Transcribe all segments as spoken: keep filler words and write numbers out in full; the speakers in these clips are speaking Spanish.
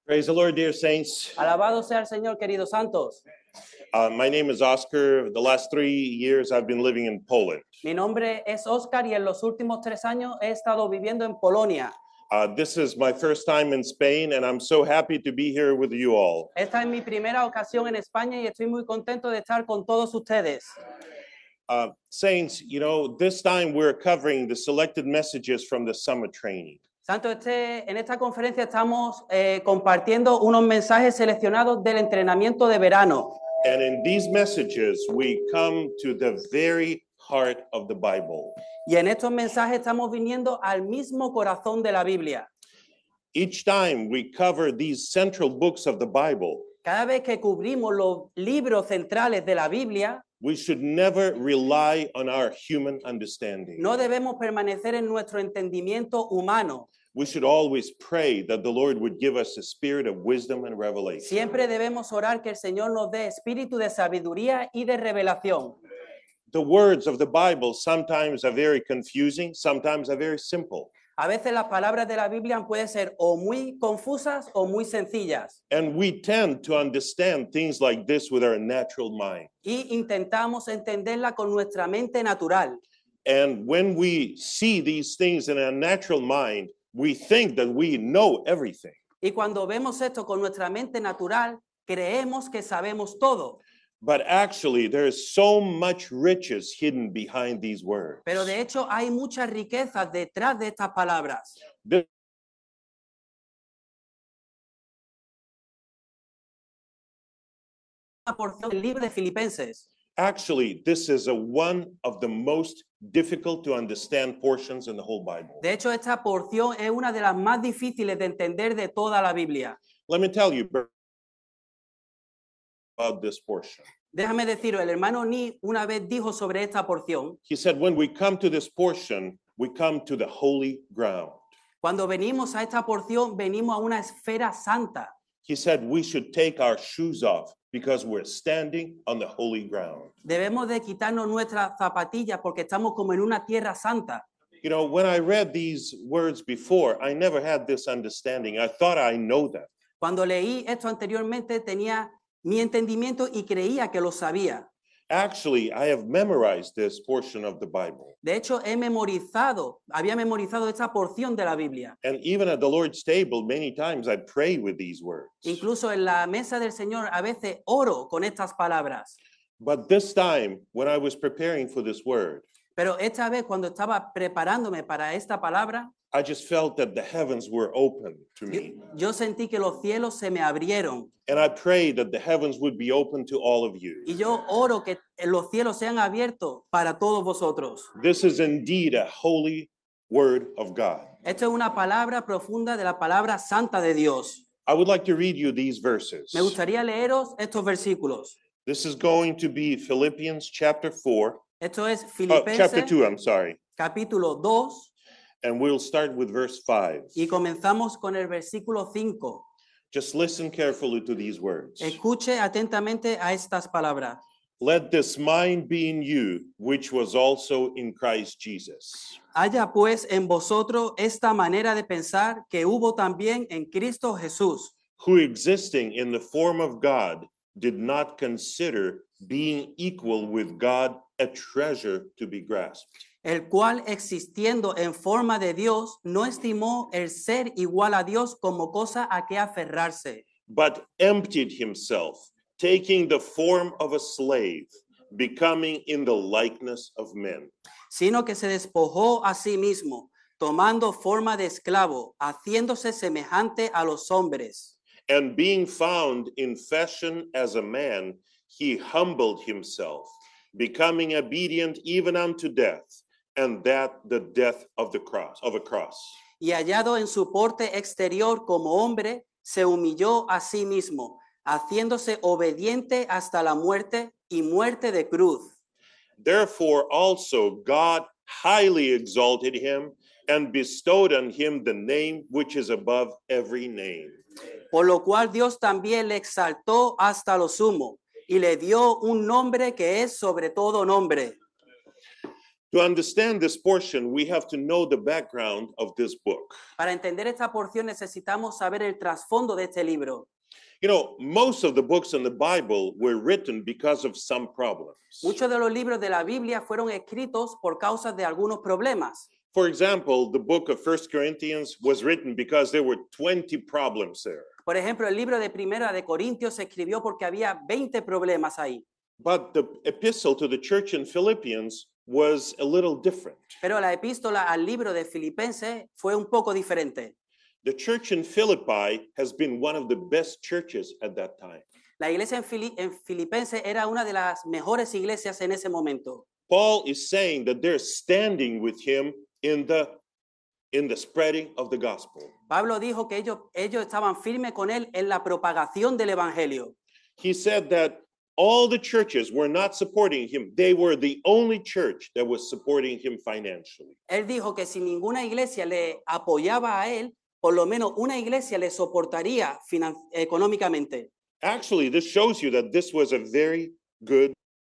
Praise the Lord, dear saints. Alabado sea el Señor, queridos santos. Uh, my name is Oscar. The last three years I've been living in Poland. Mi nombre es Oscar y en los últimos tres años he estado viviendo en Polonia. Uh, this is my first time in Spain, and I'm so happy to be here with you all. Esta es mi primera ocasión en España y estoy muy contento de estar con todos ustedes. Uh, saints, you know, this time we're covering the selected messages from the summer training. Santo, este, en esta conferencia estamos eh, compartiendo unos mensajes seleccionados del entrenamiento de verano. And in these messages, we come to the very heart of the Bible. Y en estos mensajes estamos viniendo al mismo corazón de la Biblia. Each time we cover these central books of the Bible, Cada vez que cubrimos los libros centrales de la Biblia, we should never rely on our human understanding. no debemos permanecer en nuestro entendimiento humano. We should always pray that the Lord would give us a spirit of wisdom and revelation. Siempre debemos orar que el Señor nos dé espíritu de sabiduría y de revelación. The words of the Bible sometimes are very confusing, sometimes are very simple. A veces las palabras de la Biblia pueden ser o muy confusas o muy sencillas. And we tend to understand things like this with our natural mind. Y intentamos entenderla con nuestra mente natural. And when we see these things in our natural mind, we think that we know everything. Y cuando vemos esto con nuestra mente natural, creemos que sabemos todo. But actually, there is so much riches hidden behind these words. Pero de hecho hay muchas riquezas detrás de estas palabras. This Una porción del libro de Filipenses. Actually, this is a one of the most difficult to understand portions in the whole Bible. De hecho, esta porción es una de las más difíciles de entender de toda la Biblia. Let me tell you about this portion. Déjame decirlo, el hermano Ni una vez dijo sobre esta porción, He said, when we come to this portion, we come to the holy ground. cuando venimos a esta porción, venimos a una esfera santa. He said, we should take our shoes off because we're standing on the holy ground. Debemos de quitarnos nuestras zapatillas porque estamos como en una tierra santa. You know, when I read these words before, I never had this understanding. I thought I know that. Cuando leí esto anteriormente tenía mi entendimiento y creía que lo sabía. Actually, I have memorized this portion of the Bible. De hecho, he memorizado, había memorizado esta porción de la Biblia. And even at the Lord's table, many times I pray with these words. Incluso en la mesa del Señor a veces oro con estas palabras. But this time, when I was preparing for this word, Pero esta vez cuando estaba preparándome para esta palabra, I just felt that the heavens were open to yo, me. yo sentí que los cielos se me abrieron. And I prayed that the heavens would be open to all of you. Y yo oro que los cielos sean abiertos para todos vosotros. This is indeed a holy word of God. Esto es una palabra profunda de la palabra santa de Dios. I would like to read you these verses. Me gustaría leeros estos versículos. This is going to be Philippians chapter four, Esto es oh, chapter Filipenses two, I'm sorry. capítulo dos And we'll start with verse five. y comenzamos con el versículo cinco. Just listen carefully to these words. Escuche atentamente a estas palabras. Let this mind be in you, which was also in Christ Jesus. Haya pues en vosotros esta manera de pensar que hubo también en Cristo Jesús, Who existing in the form of God did not consider being equal with God a treasure to be grasped, el cual existiendo en forma de Dios no estimó el ser igual a Dios como cosa a que aferrarse, but emptied himself, taking the form of a slave, becoming in the likeness of men. sino que se despojó a sí mismo, tomando forma de esclavo, haciéndose semejante a los hombres. And being found in fashion as a man, he humbled himself, becoming obedient even unto death, and that the death of the cross, of a cross. Y hallado en su porte exterior como hombre, se humilló a sí mismo, haciéndose obediente hasta la muerte y muerte de cruz. Therefore also God highly exalted him and bestowed on him the name which is above every name. Por lo cual Dios también le exaltó hasta lo sumo y le dio un nombre que es sobre todo nombre. To understand this portion, we have to know the background of this book. Para entender esta porción necesitamos saber el trasfondo de este libro. You know, most of the books in the Bible were written because of some problems. Muchos de los libros de la Biblia fueron escritos por causa de algunos problemas. For example, the book of First Corinthians was written because there were twenty problems there. Por ejemplo, el libro de Primera de Corintios se escribió porque había veinte problemas ahí. But the epistle to the church in Philippians was a little different. Pero la epístola al libro de Filipenses fue un poco diferente. The church in Philippi has been one of the best churches at that time. La iglesia en, Fili en Filipenses era una de las mejores iglesias en ese momento. Paul is saying that they're standing with him in the in the spreading of the gospel. Pablo dijo que ellos, ellos estaban firmes con él en la propagación del evangelio. He said that all the churches were not supporting him. They were the only church that was supporting him financially. Él dijo que si ninguna iglesia le apoyaba a él, por lo menos una iglesia le soportaría finan- económicamente. Actually, this shows you that this was a very good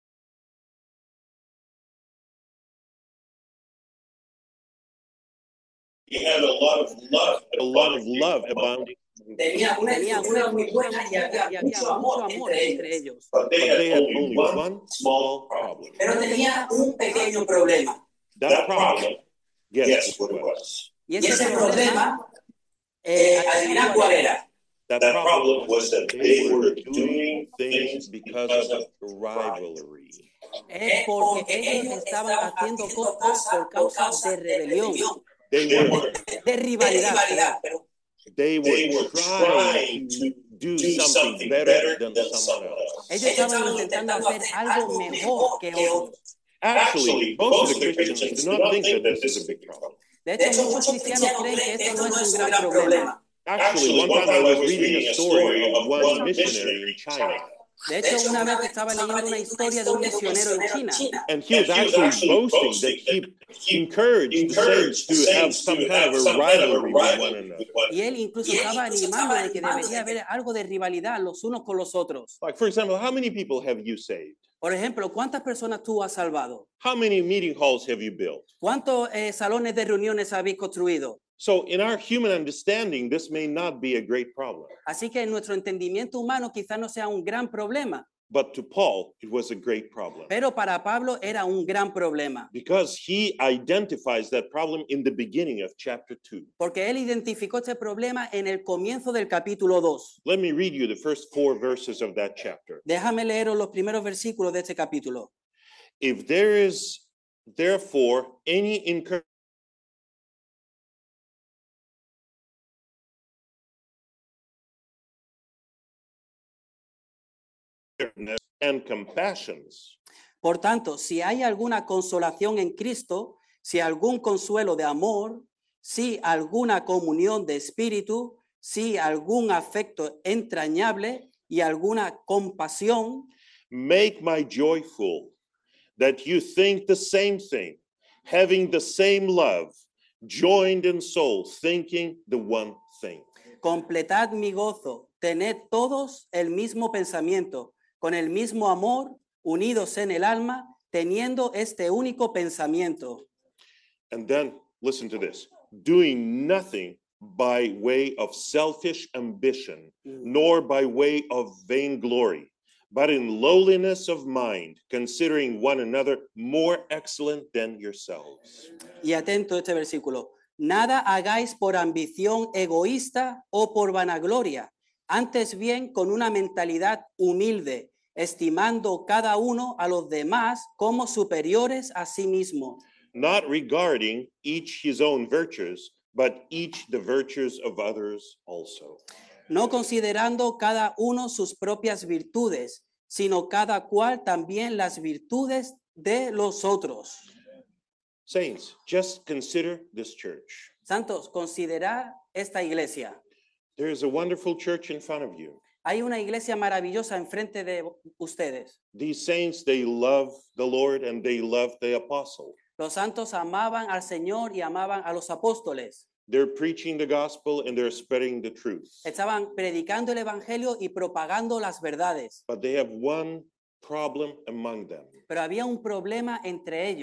He had a lot of love, a lot of love abounding. Tenía una estructura muy buena y había, y había mucho amor entre ellos. But they had only one small problem. Pero tenía un pequeño problema. That problem, guess what it was? Y ese problema, eh, adivina cuál era. That problem was that they were doing things because of rivalry. Es porque ellos estaban haciendo cosas por causa de rebelión, They were, de rivalidad. they were trying to do something better than someone else. Ellos estaban intentando hacer algo mejor que otros. Actually, most of the Christians do not think that this is a big problem. De hecho, muchos cristianos creen que esto no es un gran problema. Actually, one time I was reading a story of one missionary in China. De hecho, una vez estaba leyendo una historia de un misionero en China. And he was actually boasting that he encouraged the saints to have some kind of a rivalry with one another. Y él incluso estaba animando de que debería haber algo de rivalidad los unos con los otros. Like, for example, how many people have you saved? Por ejemplo, ¿cuántas personas tú has salvado? How many meeting halls have you built? ¿Cuántos eh, salones de reuniones habéis construido? So in our human understanding, this may not be a great problem. Así que en nuestro entendimiento humano quizás no sea un gran problema, But to Paul, it was a great problem. pero para Pablo era un gran problema, Because he identifies that problem in the beginning of chapter two. porque él identificó este problema en el comienzo del capítulo dos. Let me read you the first four verses of that chapter. Déjame leer los primeros versículos de este capítulo. If there is therefore any encouragement and compassions, Por tanto, si hay alguna consolación en Cristo, si algún consuelo de amor, si alguna comunión de espíritu, si algún afecto entrañable y alguna compasión, make my joy full, that you think the same thing, having the same love, joined in soul, thinking the one thing. completad mi gozo, tened todos el mismo pensamiento, con el mismo amor, unidos en el alma, teniendo este único pensamiento. And then listen to this, doing nothing by way of selfish ambition, nor by way of vainglory, but in lowliness of mind, considering one another more excellent than yourselves. Y atento a este versículo. Nada hagáis por ambición egoísta o por vanagloria, antes bien con una mentalidad humilde, estimando cada uno a los demás como superiores a sí mismo, Not regarding each his own virtues, but each the virtues of others also. no considerando cada uno sus propias virtudes, sino cada cual también las virtudes de los otros. Saints, just consider this church. Santos, considerad esta iglesia. There is a wonderful church in front of you. Hay una iglesia maravillosa enfrente de ustedes. These saints, they love the Lord and they love the apostle. Los santos amaban al Señor y amaban a los apóstoles. They're preaching the gospel and they're spreading the truth. Estaban predicando el evangelio y propagando las verdades. But they have one problem among them. Pero había un problema entre ellos.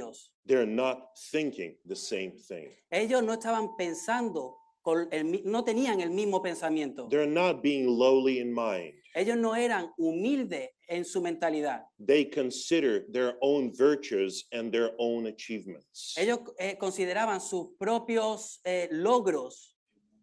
they're not thinking the same thing. Ellos no estaban pensando, con el mi- no tenían el mismo pensamiento. They're not being lowly in mind. Ellos no eran humildes en su mentalidad. They consider their own virtues and their own achievements. Ellos eh, consideraban sus propios eh, logros,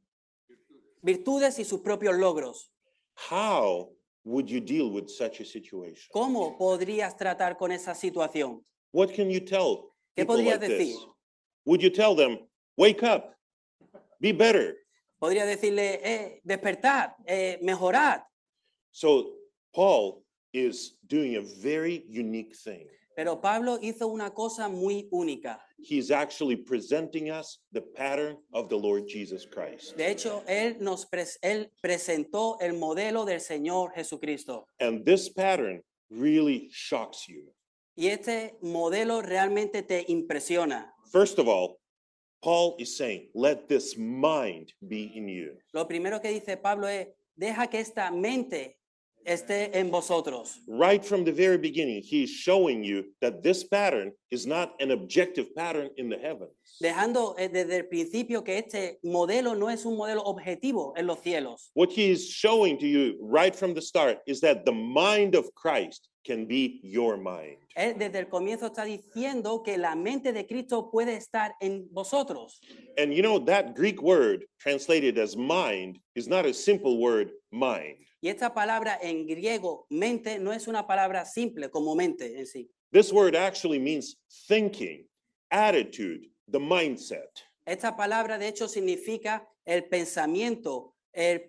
virtudes y sus propios logros. How would you deal with such a situation? ¿Cómo podrías tratar con esa situación? What can you tell ¿Qué people podrías like this? decir? Would you tell them, wake up, be better? Podría decirle, eh, despertad, eh, mejorad. So Paul is doing a very unique thing. Pero Pablo hizo una cosa muy única. He's actually presenting us the pattern of the Lord Jesus Christ. De hecho, él nos pres- él presentó el modelo del Señor Jesucristo. And this pattern really shocks you. Y este modelo realmente te impresiona. First of all, Paul is saying, let this mind be in you. Lo primero que dice Pablo es, deja que esta mente esté en vosotros. Right from the very beginning, he's showing you that this pattern is not an objective pattern in the heavens. Dejando eh, desde el principio que este modelo no es un modelo objetivo en los cielos. What he is showing to you right from the start is that the mind of Christ can be your mind. Él desde el comienzo está diciendo que la mente de Cristo puede estar en vosotros. And you know, that Greek word translated as mind is not a simple word, mind. Y esta palabra en griego, mente, no es una palabra simple como mente en sí. This word actually means thinking, attitude, the mindset. Esta palabra de hecho significa el pensamiento, el-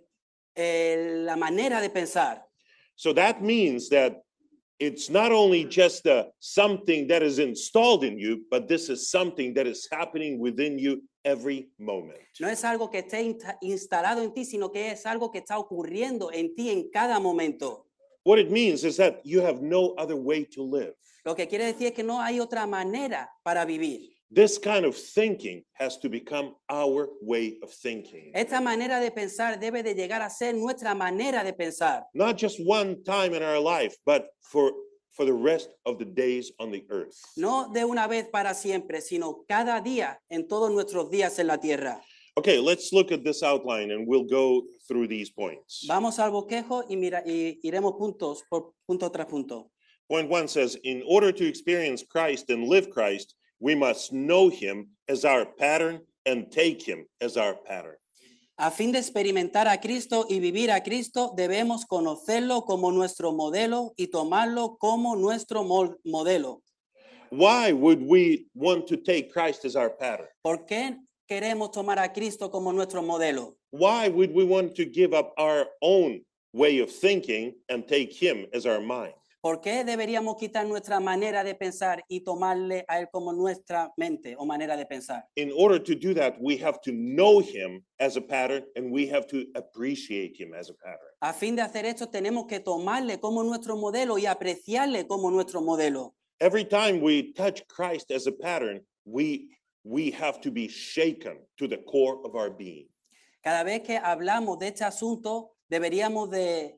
el- la manera de pensar. So that means that it's not only just a, something that is installed in you, but this is something that is happening within you every moment. No es algo que esté insta- instalado en ti, sino que es algo que está ocurriendo en ti en cada momento. What it means is that you have no other way to live. Lo que quiere decir es que no hay otra manera para vivir. This kind of thinking has to become our way of thinking. Esta manera de pensar debe de llegar a ser nuestra manera de pensar. Not just one time in our life, but for, for the rest of the days on the earth. No de una vez para siempre, sino cada día en todos nuestros días en la tierra. Okay, let's look at this outline and we'll go through these points. Vamos al bosquejo y, mira, y iremos puntos por punto tras punto. Point one says, in order to experience Christ and live Christ, we must know him as our pattern and take him as our pattern. A fin de experimentar a Cristo y vivir a Cristo, debemos conocerlo como nuestro modelo y tomarlo como nuestro mol- modelo. Why would we want to take Christ as our pattern? ¿Por qué queremos tomar a Cristo como nuestro modelo? Why would we want to give up our own way of thinking and take him as our mind? ¿Por qué deberíamos quitar nuestra manera de pensar y tomarle a Él como nuestra mente o manera de pensar? In order to do that, we have to know him as a pattern and we have to appreciate him as a pattern. A fin de hacer esto, tenemos que tomarle como nuestro modelo y apreciarle como nuestro modelo. Every time we touch Christ as a pattern, we, we have to be shaken to the core of our being. Cada vez que hablamos de este asunto, deberíamos de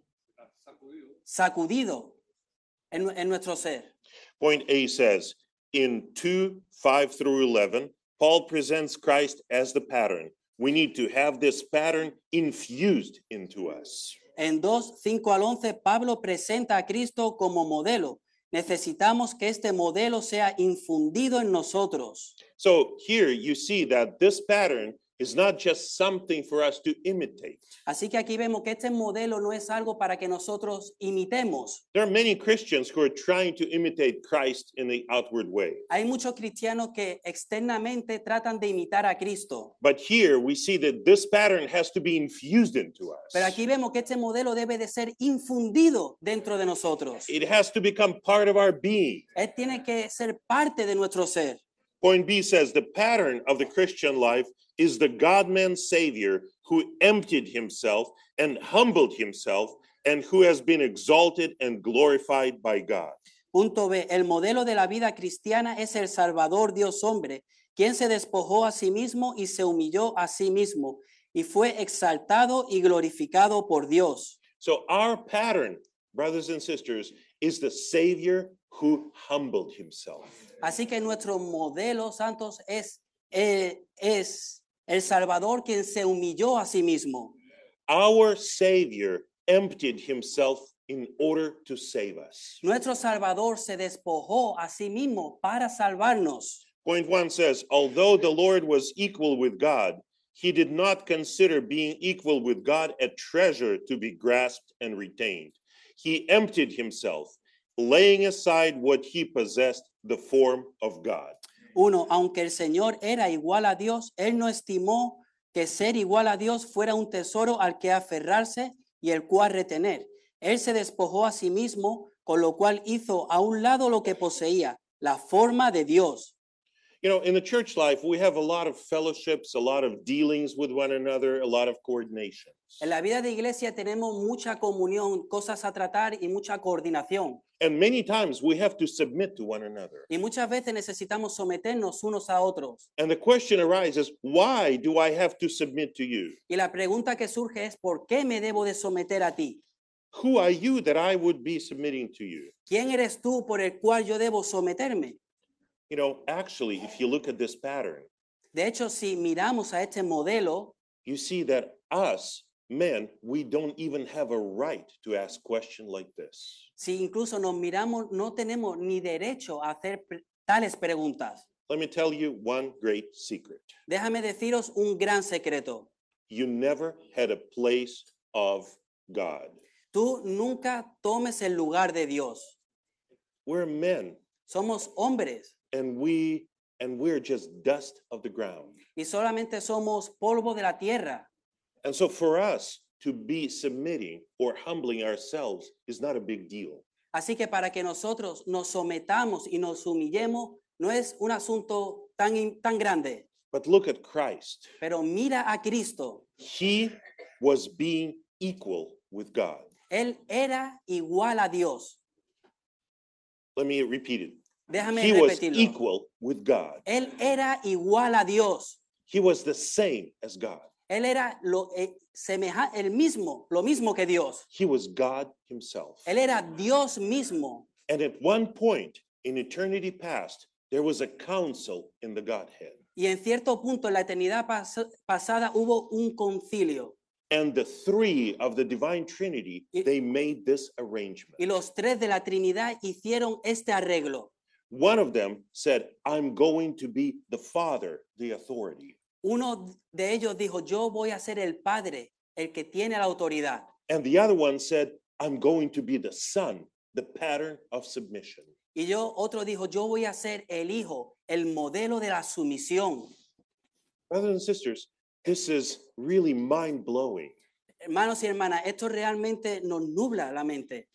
sacudido en, en nuestro ser. Point A says, in two, five through eleven, Paul presents Christ as the pattern. We need to have this pattern infused into us. En dos, cinco al once, Pablo presenta a Cristo como modelo. Necesitamos que este modelo sea infundido en nosotros. So here you see that this pattern is not just something for us to imitate. Así que aquí vemos que este modelo no es algo para que nosotros imitemos. There are many Christians who are trying to imitate Christ in the outward way. Hay muchos cristianos que externamente tratan de imitar a Cristo. But here we see that this pattern has to be infused into us. Pero aquí vemos que este modelo debe de ser infundido dentro de nosotros. It has to become part of our being. Él tiene que ser parte de nuestro ser. Point B says the pattern of the Christian life is the God-man Savior who emptied himself and humbled himself and who has been exalted and glorified by God. Punto B. El modelo de la vida cristiana es el Salvador Dios hombre, quien se despojó a sí mismo y se humilló a sí mismo y fue exaltado y glorificado por Dios. So our pattern, brothers and sisters, is the Savior who humbled himself. Así que nuestro modelo, santos, es, eh, es el Salvador quien se humilló a sí mismo. Our Savior emptied himself in order to save us. Nuestro Salvador se despojó a sí mismo para salvarnos. Point one says, although the Lord was equal with God, he did not consider being equal with God a treasure to be grasped and retained. He emptied himself, laying aside what he possessed, the form of God. Uno, aunque el Señor era igual a Dios, él no estimó que ser igual a Dios fuera un tesoro al que aferrarse y el cual retener. Él se despojó a sí mismo, con lo cual hizo a un lado lo que poseía, la forma de Dios. You know, in the church life, we have a lot of fellowships, a lot of dealings with one another, a lot of coordination. En la vida de iglesia tenemos mucha comunión, cosas a tratar y mucha coordinación. And many times we have to submit to one another. Y muchas veces necesitamos someternos unos a otros. And the question arises, why do I have to submit to you? Y la pregunta que surge es, ¿por qué me debo de someter a ti? Who are you that I would be submitting to you? ¿Quién eres tú por el cual yo debo someterme? You know, actually, if you look at this pattern, De hecho, si miramos a este modelo, you see that us, men, we don't even have a right to ask questions like this. si incluso nos miramos, no tenemos ni derecho a hacer pre- tales preguntas. Let me tell you one great secret. Déjame deciros un gran secreto. You never had a place of God. Tú nunca tomes el lugar de Dios. We're men, Somos hombres and we and we're just dust of the ground. y solamente somos polvo de la tierra. And so for us to be submitting or humbling ourselves is not a big deal. Así que para que nosotros nos sometamos y nos humillemos no es un asunto tan, in- tan grande. But look at Christ. Pero mira a Cristo. He was being equal with God. Él era igual a Dios. Let me repeat it. Déjame He was repetirlo. equal with God. Él era igual a Dios. He was the same as God. Él era lo, eh, semeja- el mismo, lo mismo que Dios. He was God himself. Él era Dios mismo. And at one point in eternity past, there was a council in the Godhead. Y en cierto punto en la eternidad pas- pasada hubo un concilio. And the three of the divine Trinity, Y- they made this arrangement. Y los tres de la Trinidad hicieron este arreglo. One of them said, I'm going to be the Father, the authority. Uno de ellos dijo, yo voy a ser el Padre, el que tiene la autoridad. And the other one said, I'm going to be the Son, the pattern of submission. Y yo, otro dijo, yo voy a ser el Hijo, el modelo de la sumisión. Brothers and sisters, this is really mind blowing. Hermanos y hermanas, esto realmente nos nubla la mente.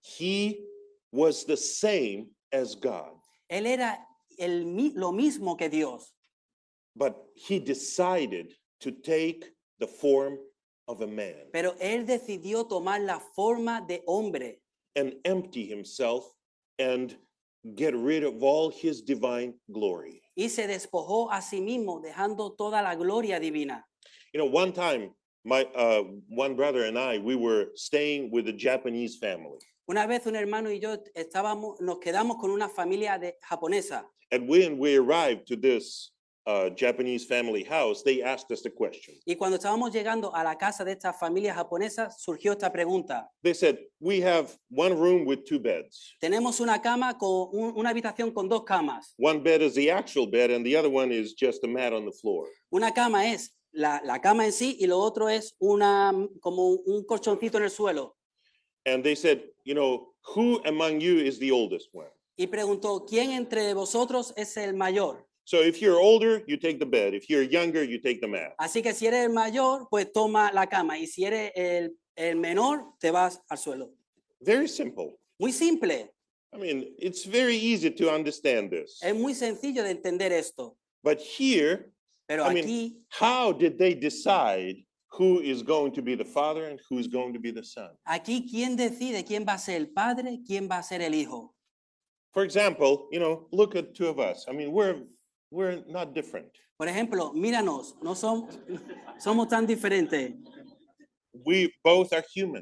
He was the same as God, Él era el, mi- lo mismo que Dios, but he decided to take the form of a man pero él decidió tomar la forma de hombre and empty himself and get rid of all his divine glory. y se despojó a sí mismo, dejando toda la gloria divina. You know, one time, my uh, one brother and I, we were staying with a Japanese family. Una vez un hermano y yo estábamos, nos quedamos con una familia de, japonesa. And when we arrived to this uh, Japanese family house, they asked us the question. Y cuando estábamos llegando a la casa de esta familia japonesa, surgió esta pregunta. They said, we have one room with two beds. Tenemos una cama con un- una habitación con dos camas. One bed is the actual bed, and the other one is just a mat on the floor. Una cama es la, la cama en sí y lo otro es una, como un colchoncito en el suelo. And they said, you know, who among you is the oldest one? Y preguntó, ¿quién entre vosotros es el mayor? So if you're older, you take the bed. If you're younger, you take the mat. Así que si eres el mayor, pues toma la cama. Y si eres el, el menor, te vas al suelo. Very simple. Muy simple. I mean, it's very easy to understand this. Es muy sencillo de entender esto. But here, Pero I mean, aquí, how did they decide who is going to be the father and who is going to be the son? aquí, ¿quién decide quién va a ser el padre, quién va a ser el hijo? For example, you know, look at two of us. I mean, we're we're not different. Por ejemplo, míranos, no somos, somos tan diferentes. We both are human.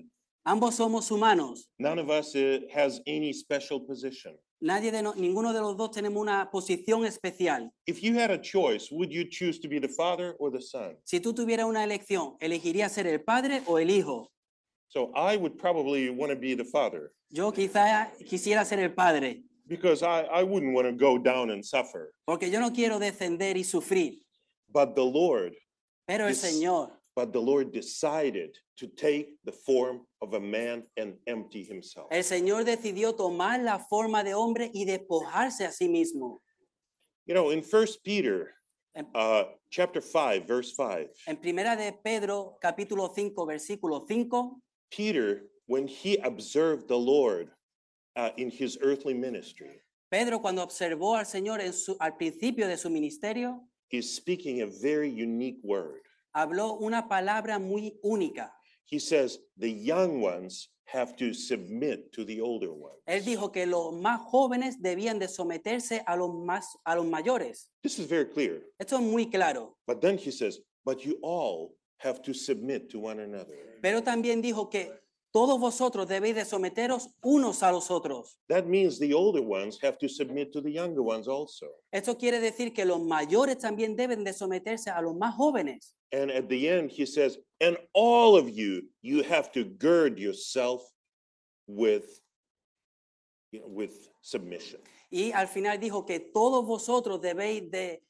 Ambos somos humanos. None of us uh, has any special position. Nadie de no- ninguno de los dos tenemos una posición especial. If you had a choice, would you choose to be the father or the son? Si tú tuvieras una elección, ¿elegirías ser el padre o el hijo? So I would probably want to be the father Yo quizá quisiera ser el padre, because I, I wouldn't want to go down and suffer. porque yo no quiero descender y sufrir. But the Lord, Pero el Yes. Señor, but the Lord decided to take the form of a man and empty himself. el Señor decidió tomar la forma de hombre y despojarse a sí mismo. You know, in First Peter, En, uh, chapter five, verse five, en primera de Pedro, capítulo cinco, versículo cinco, Peter, when he observed the Lord uh, in his earthly ministry, Pedro cuando observó al Señor en su- al principio de su ministerio, he's speaking a very unique word. habló una palabra muy única. He says, the young ones have to submit to the older ones. Él dijo que los más jóvenes debían de someterse a los, más, a los mayores. This is very clear. Esto es muy claro. But then he says, but you all have to submit to one another. Pero también dijo que todos vosotros debéis de someteros unos a los otros. That means the older ones have to submit to the younger ones also. Esto quiere decir que los mayores también deben de someterse a los más jóvenes. And at the end, he says, and all of you, you have to gird yourself with, you know, with submission. Y al final dijo que todos vosotros debéis de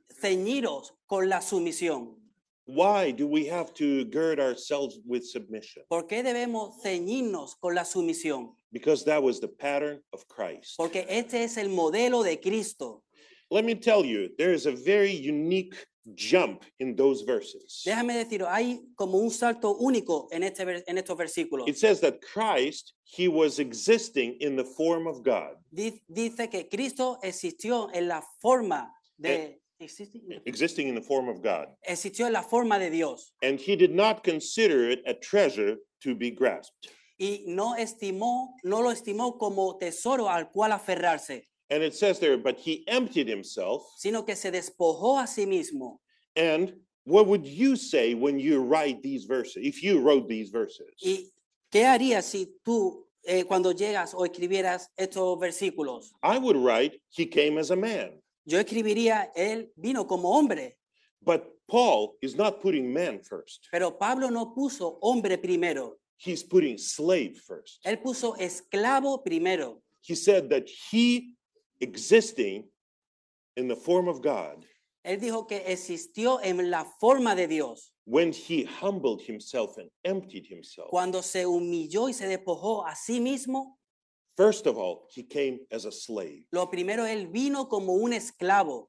ceñiros con la sumisión. Why do we have to gird ourselves with submission? ¿Por qué debemos ceñirnos con la sumisión? Because that was the pattern of Christ. Porque este es el modelo de Cristo. Let me tell you, there is a very unique jump in those verses. Déjame decir, hay como un salto único en, este, ver- en estos versículos. It says that Christ, he was existing in the form of God, Di- Dice que Cristo existió en la forma de... existe- existing in the form of God. Existió en la forma de Dios. And he did not consider it a treasure to be grasped. Y no estimó, no lo estimó como tesoro al cual aferrarse, And it says there, but he emptied himself. sino que se despojó a sí mismo. And what would you say when you write these verses, if you wrote these verses? ¿Y qué harías si tú, eh, cuando llegas o escribieras estos versículos? I would write, he came as a man. Yo escribiría, él vino como hombre, But Paul is not putting man first. pero Pablo no puso hombre primero, He's putting slave first. él puso esclavo primero. He said that he existing in the form of God, Él dijo que existió en la forma de Dios when he humbled himself and emptied himself. cuando se humilló y se despojó a sí mismo. First of all, he came as a slave. Lo primero, él vino como un esclavo.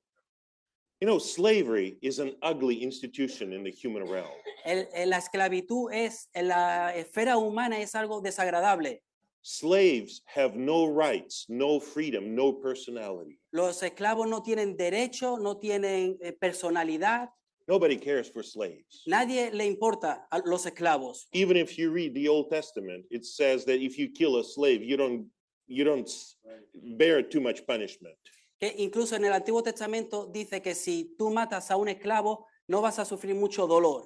You know, slavery is an ugly institution in the human realm. El- el- la esclavitud es, en la esfera humana es algo desagradable. Slaves have no rights, no freedom, no personality. Los esclavos no tienen derecho, no tienen eh, personalidad. Nobody cares for slaves. Nadie le importa a los esclavos. Even if you read the Old Testament, it says that if you kill a slave, you don't you don't s- bear too much punishment. Que incluso en el Antiguo Testamento dice que si tú matas a un esclavo, no vas a sufrir mucho dolor.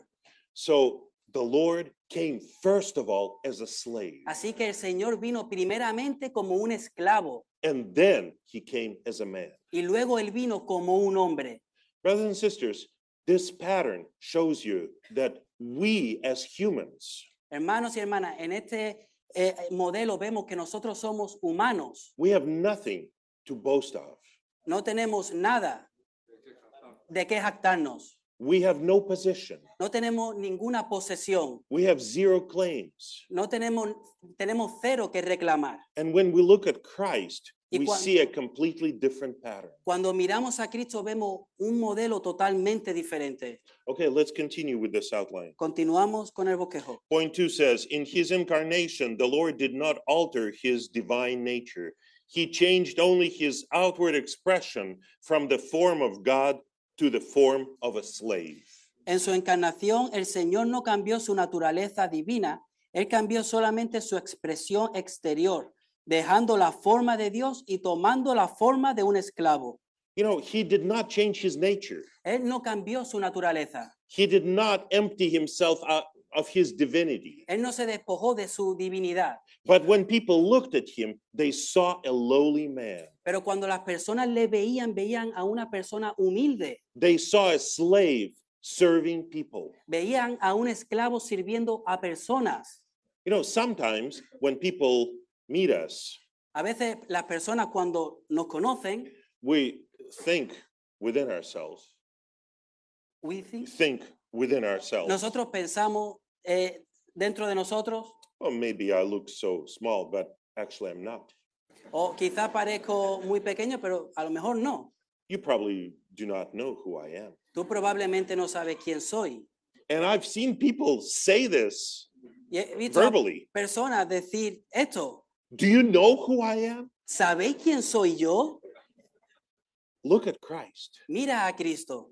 So the Lord came first of all as a slave, Así que el Señor vino primeramente como un esclavo and then he came as a man. y luego él vino como un hombre. Brothers and sisters, this pattern shows you that we as humans, Hermanos y hermanas, en este eh, modelo vemos que nosotros somos humanos. we have nothing to boast of. No tenemos nada de qué jactarnos. We have no position. No tenemos ninguna posesión. We have zero claims. No tenemos, tenemos cero que reclamar. And when we look at Christ, Y we cuan- see a completely different pattern. Cuando miramos a Cristo vemos un modelo totalmente diferente. Okay, let's continue with this outline. Continuamos con el bosquejo. Point two says, in his incarnation, the Lord did not alter his divine nature. He changed only his outward expression from the form of God to the form of a slave. En su encarnación, el Señor no cambió su naturaleza divina, Él cambió solamente su expresión exterior, dejando la forma de Dios y tomando la forma de un esclavo. You know, he did not change his nature. Él no cambió su naturaleza. He did not empty himself out, of his divinity. Él no se despojó de su divinidad. But when people looked at him, they saw a lowly man. Pero cuando las personas le veían, veían a una persona humilde. They saw a slave serving people. Veían a un esclavo sirviendo a personas. You know, sometimes when people meet us, A veces las personas cuando nos conocen, we think within ourselves, we think- think within ourselves. nosotros pensamos eh, dentro de nosotros, Well, maybe I look so small, but actually I'm not. o quizá parezco muy pequeño, pero a lo mejor no. You probably do not know who I am. Tú probablemente no sabes quién soy. And I've seen people say this Y he visto a verbally. personas decir esto. Do you know who I am? ¿Sabéis quién soy yo? Look at Christ. Mira a Cristo.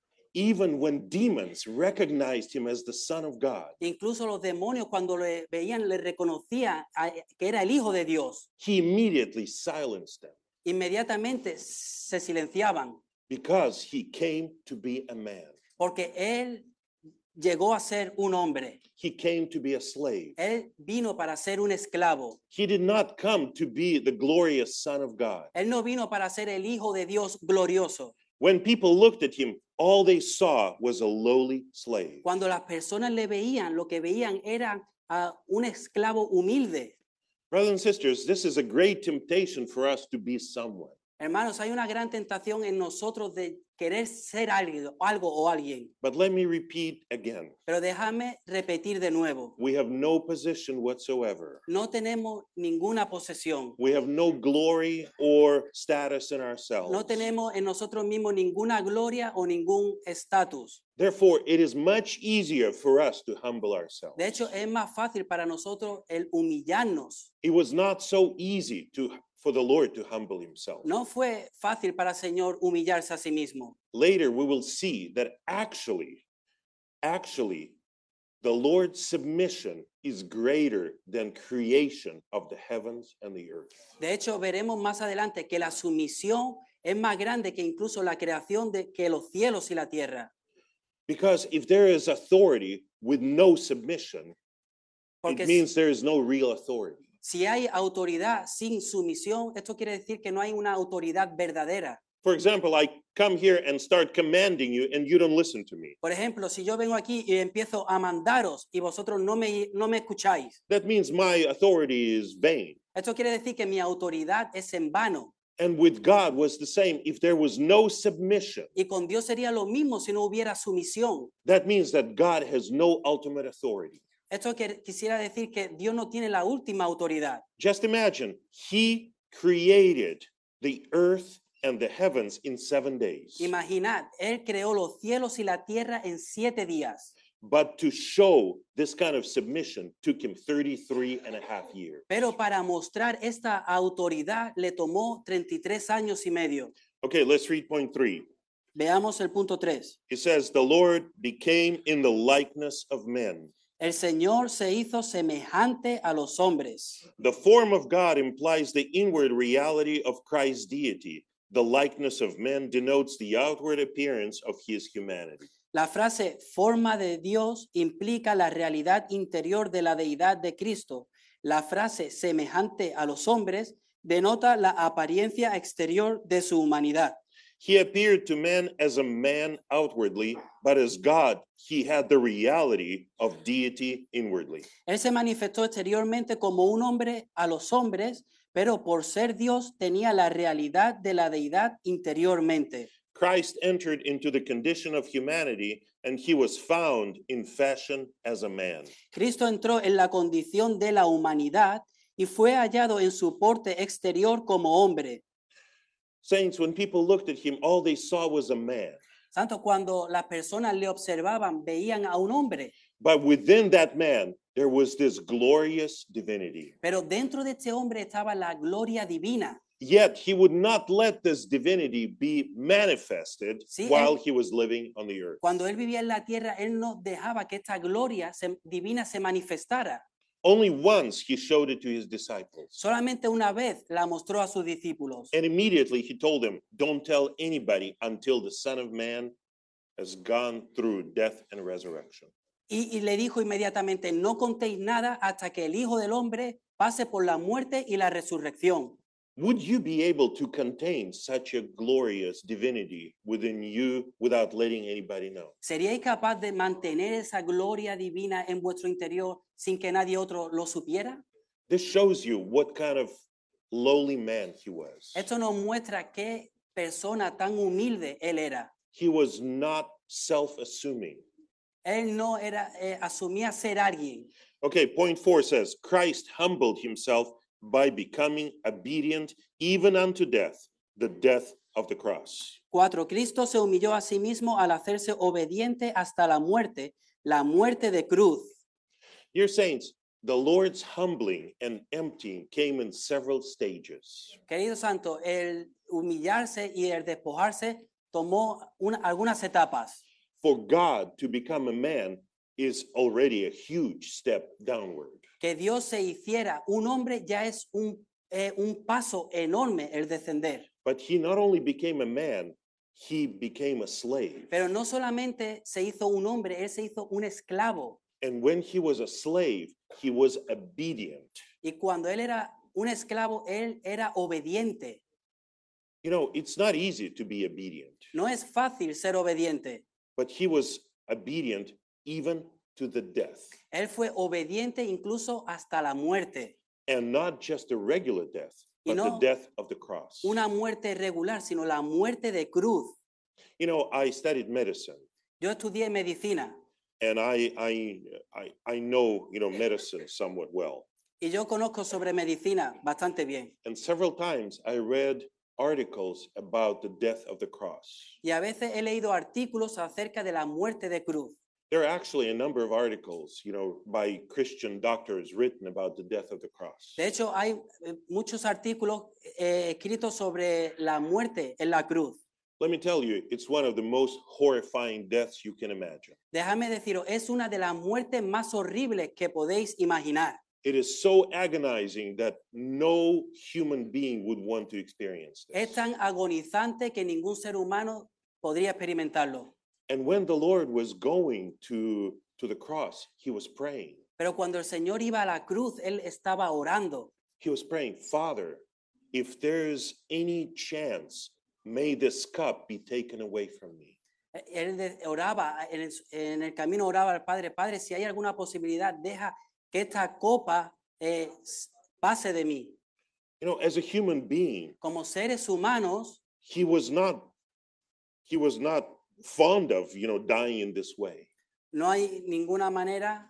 Even when demons recognized him as the Son of God, Incluso los demonios cuando le veían, le reconocían a- que era el Hijo de Dios. he immediately silenced them Inmediatamente se silenciaban because he came to be a man. porque Él llegó a ser un hombre. He came to be a slave. Él vino para ser un esclavo. He did not come to be the glorious Son of God. Él no vino para ser el Hijo de Dios glorioso. When people looked at him, all they saw was a lowly slave. Cuando las personas le veían, lo que veían era a un esclavo humilde. Brothers and sisters, this is a great temptation for us to be someone. Hermanos, hay una gran tentación en nosotros de querer ser algo, algo o alguien. But let me repeat again. Pero déjame repetir de nuevo. We have no position whatsoever. No tenemos ninguna posesión. We have no glory or status in ourselves. No tenemos en nosotros mismos ninguna gloria o ningún estatus. Therefore, it is much easier for us to humble ourselves. De hecho, es más fácil para nosotros el humillarnos. It was not so easy to for the Lord to humble himself. No fue fácil para el Señor humillarse a sí mismo. Later, we will see that actually, actually, the Lord's submission is greater than creation of the heavens and the earth. De hecho, veremos más adelante que la sumisión es más grande que incluso la creación de que los cielos y la tierra. Because if there is authority with no submission, Porque it means there is no real authority. si hay autoridad sin sumisión, esto quiere decir que no hay una autoridad verdadera. For example, I come here and start commanding you and you don't listen to me. Por ejemplo, si yo vengo aquí y empiezo a mandaros y vosotros no me, no me escucháis, That means my authority is vain. esto quiere decir que mi autoridad es en vano. And with God was the same. If there was no submission, Y con Dios sería lo mismo si no hubiera sumisión. that means that God has no ultimate authority. Esto que, quisiera decir que Dios no tiene la última autoridad. Just imagine, he created the earth and the heavens in seven days. Imaginad, Él creó los cielos y la tierra en siete días. But to show this kind of submission took him thirty-three and a half years. Pero para mostrar esta autoridad le tomó treinta y tres años y medio. Okay, let's read point three. Veamos el punto tres. It says, the Lord became in the likeness of men. El Señor se hizo semejante a los hombres. The form of God implies the inward reality of Christ's deity. The likeness of men denotes the outward appearance of his humanity. La frase forma de Dios implica la realidad interior de la deidad de Cristo. La frase semejante a los hombres denota la apariencia exterior de su humanidad. He appeared to men as a man outwardly, but as God, he had the reality of deity inwardly. Él se manifestó exteriormente como un hombre a los hombres, pero por ser Dios tenía la realidad de la deidad interiormente. Christ entered into the condition of humanity, and he was found in fashion as a man. Cristo entró en la condición de la humanidad y fue hallado en su porte exterior como hombre. Saints, when people looked at him, all they saw was a man. Santo, cuando las personas le observaban, veían a un hombre, But within that man, there was this glorious divinity. pero dentro de este hombre estaba la gloria divina. Yet he would not let this divinity be manifested Sí, while él- he was living on the earth. Cuando él vivía en la tierra, él no dejaba que esta gloria se- divina se manifestara. Only once he showed it to his disciples. Solamente una vez la mostró a sus discípulos. And immediately he told them, don't tell anybody until the Son of Man has gone through death and resurrection. Y, y le dijo inmediatamente, no contéis nada hasta que el Hijo del Hombre pase por la muerte y la resurrección. Would you be able to contain such a glorious divinity within you without letting anybody know? ¿Seríais capaz de mantener esa gloria divina en vuestro interior sin que nadie otro lo supiera? This shows you what kind of lowly man he was. Esto nos muestra qué persona tan humilde él era. He was not self-assuming. Él no era, eh, asumía ser alguien. Okay, point four says, Christ humbled himself by becoming obedient even unto death, the death of the cross. Cuatro, Cristo se humilló a sí mismo al hacerse obediente hasta la muerte, la muerte de cruz. Dear saints, the Lord's humbling and emptying came in several stages. Querido santo, el humillarse y el despojarse tomó una- algunas etapas. For God to become a man is already a huge step downward. Que Dios se hiciera un hombre ya es un, eh, un paso enorme el descender. But he not only became a man, he became a slave. Pero no solamente se hizo un hombre, él se hizo un esclavo. And when he was a slave, he was obedient. Y cuando él era un esclavo, él era obediente. You know, it's not easy to be obedient, No es fácil ser obediente. but he was obedient even to the death. Él fue obediente incluso hasta la muerte. And not just a regular death, Y but no the death of the cross. una muerte regular, sino la muerte de cruz. You know, I studied medicine, Yo estudié medicina and I, I, I, I know, you know, medicine somewhat well. y yo conozco sobre medicina bastante bien. And several times I read articles about the death of the cross. Y a veces he leído artículos acerca de la muerte de cruz. There are actually a number of articles, you know, by Christian doctors written about the death of the cross. De hecho, hay eh, muchos artículos eh, escritos sobre la muerte en la cruz. Let me tell you, it's one of the most horrifying deaths you can imagine. Déjame deciros, es una de las muertes más horribles que podéis imaginar. It is so agonizing that no human being would want to experience Es this. tan agonizante que ningún ser humano podría experimentarlo. And when the Lord was going to, to the cross, he was praying. Pero cuando el Señor iba a la cruz, él estaba orando. He was praying, Father, if there's any chance, may this cup be taken away from me. Él de- oraba, en el, en el camino oraba al Padre, Padre, si hay alguna posibilidad, deja que esta copa eh, s- pase de mí. You know, as a human being, Como seres humanos, he was not, he was not fond of, you know, dying in this way. no hay ninguna manera,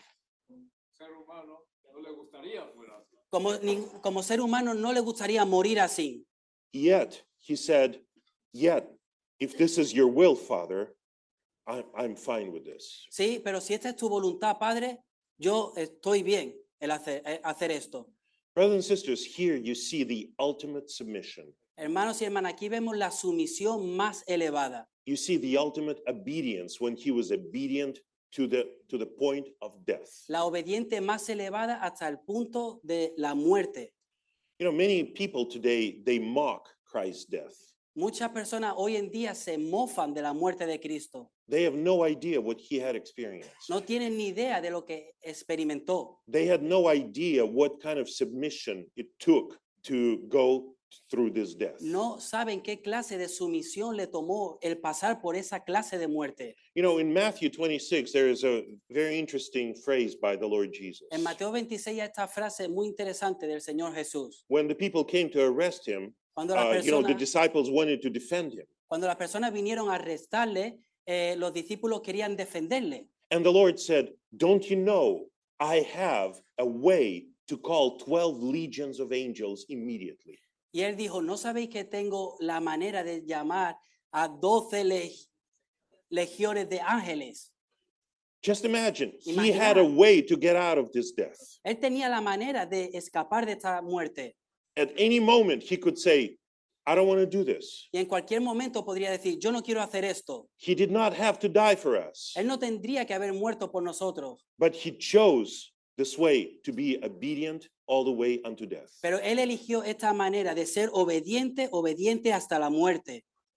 Ser humano que no le gustaría fuera así. como, ni- como ser humano no le gustaría morir así. Yet, he said, yet, if this is your will, Father, I'm, I'm fine with this. Sí, pero si esta es tu voluntad, Padre, yo estoy bien el hacer, eh, hacer esto. Brothers and sisters, here you see the ultimate submission. Hermanos y hermanas, aquí vemos la sumisión más elevada. You see the ultimate obedience when he was obedient to the, to the point of death. La obediente más elevada hasta el punto de la muerte. You know, many people today, they mock Christ's death. Muchas personas hoy en día se mofan de la muerte de Cristo. They have no idea what he had experienced. No tienen ni idea de lo que experimentó. They had no idea what kind of submission it took to go through this death. No saben qué clase de sumisión le tomó el pasar por esa clase de muerte. You know, in Matthew twenty-six, there is a very interesting phrase by the Lord Jesus. En Mateo veintiséis hay esta frase muy interesante del Señor Jesús. When the people came to arrest him, Cuando las uh, you know, the personas, disciples wanted to defend him. cuando las personas vinieron a arrestarle, eh, los discípulos querían defenderle. And the Lord said, don't you know, I have a way to call twelve legions of angels immediately. Y él dijo, ¿no sabéis que tengo la manera de llamar a doce leg- legiones de ángeles? Just imagine, he Imaginar. had a way to get out of this death. Él tenía la manera de escapar de esta muerte. At any moment, he could say, I don't want to do this. Y en cualquier momento podría decir, yo no quiero hacer esto. He did not have to die for us, Él no tendría que haber muerto por nosotros. but he chose this way to be obedient all the way unto death. Pero él eligió esta manera de ser obediente, obediente hasta la muerte.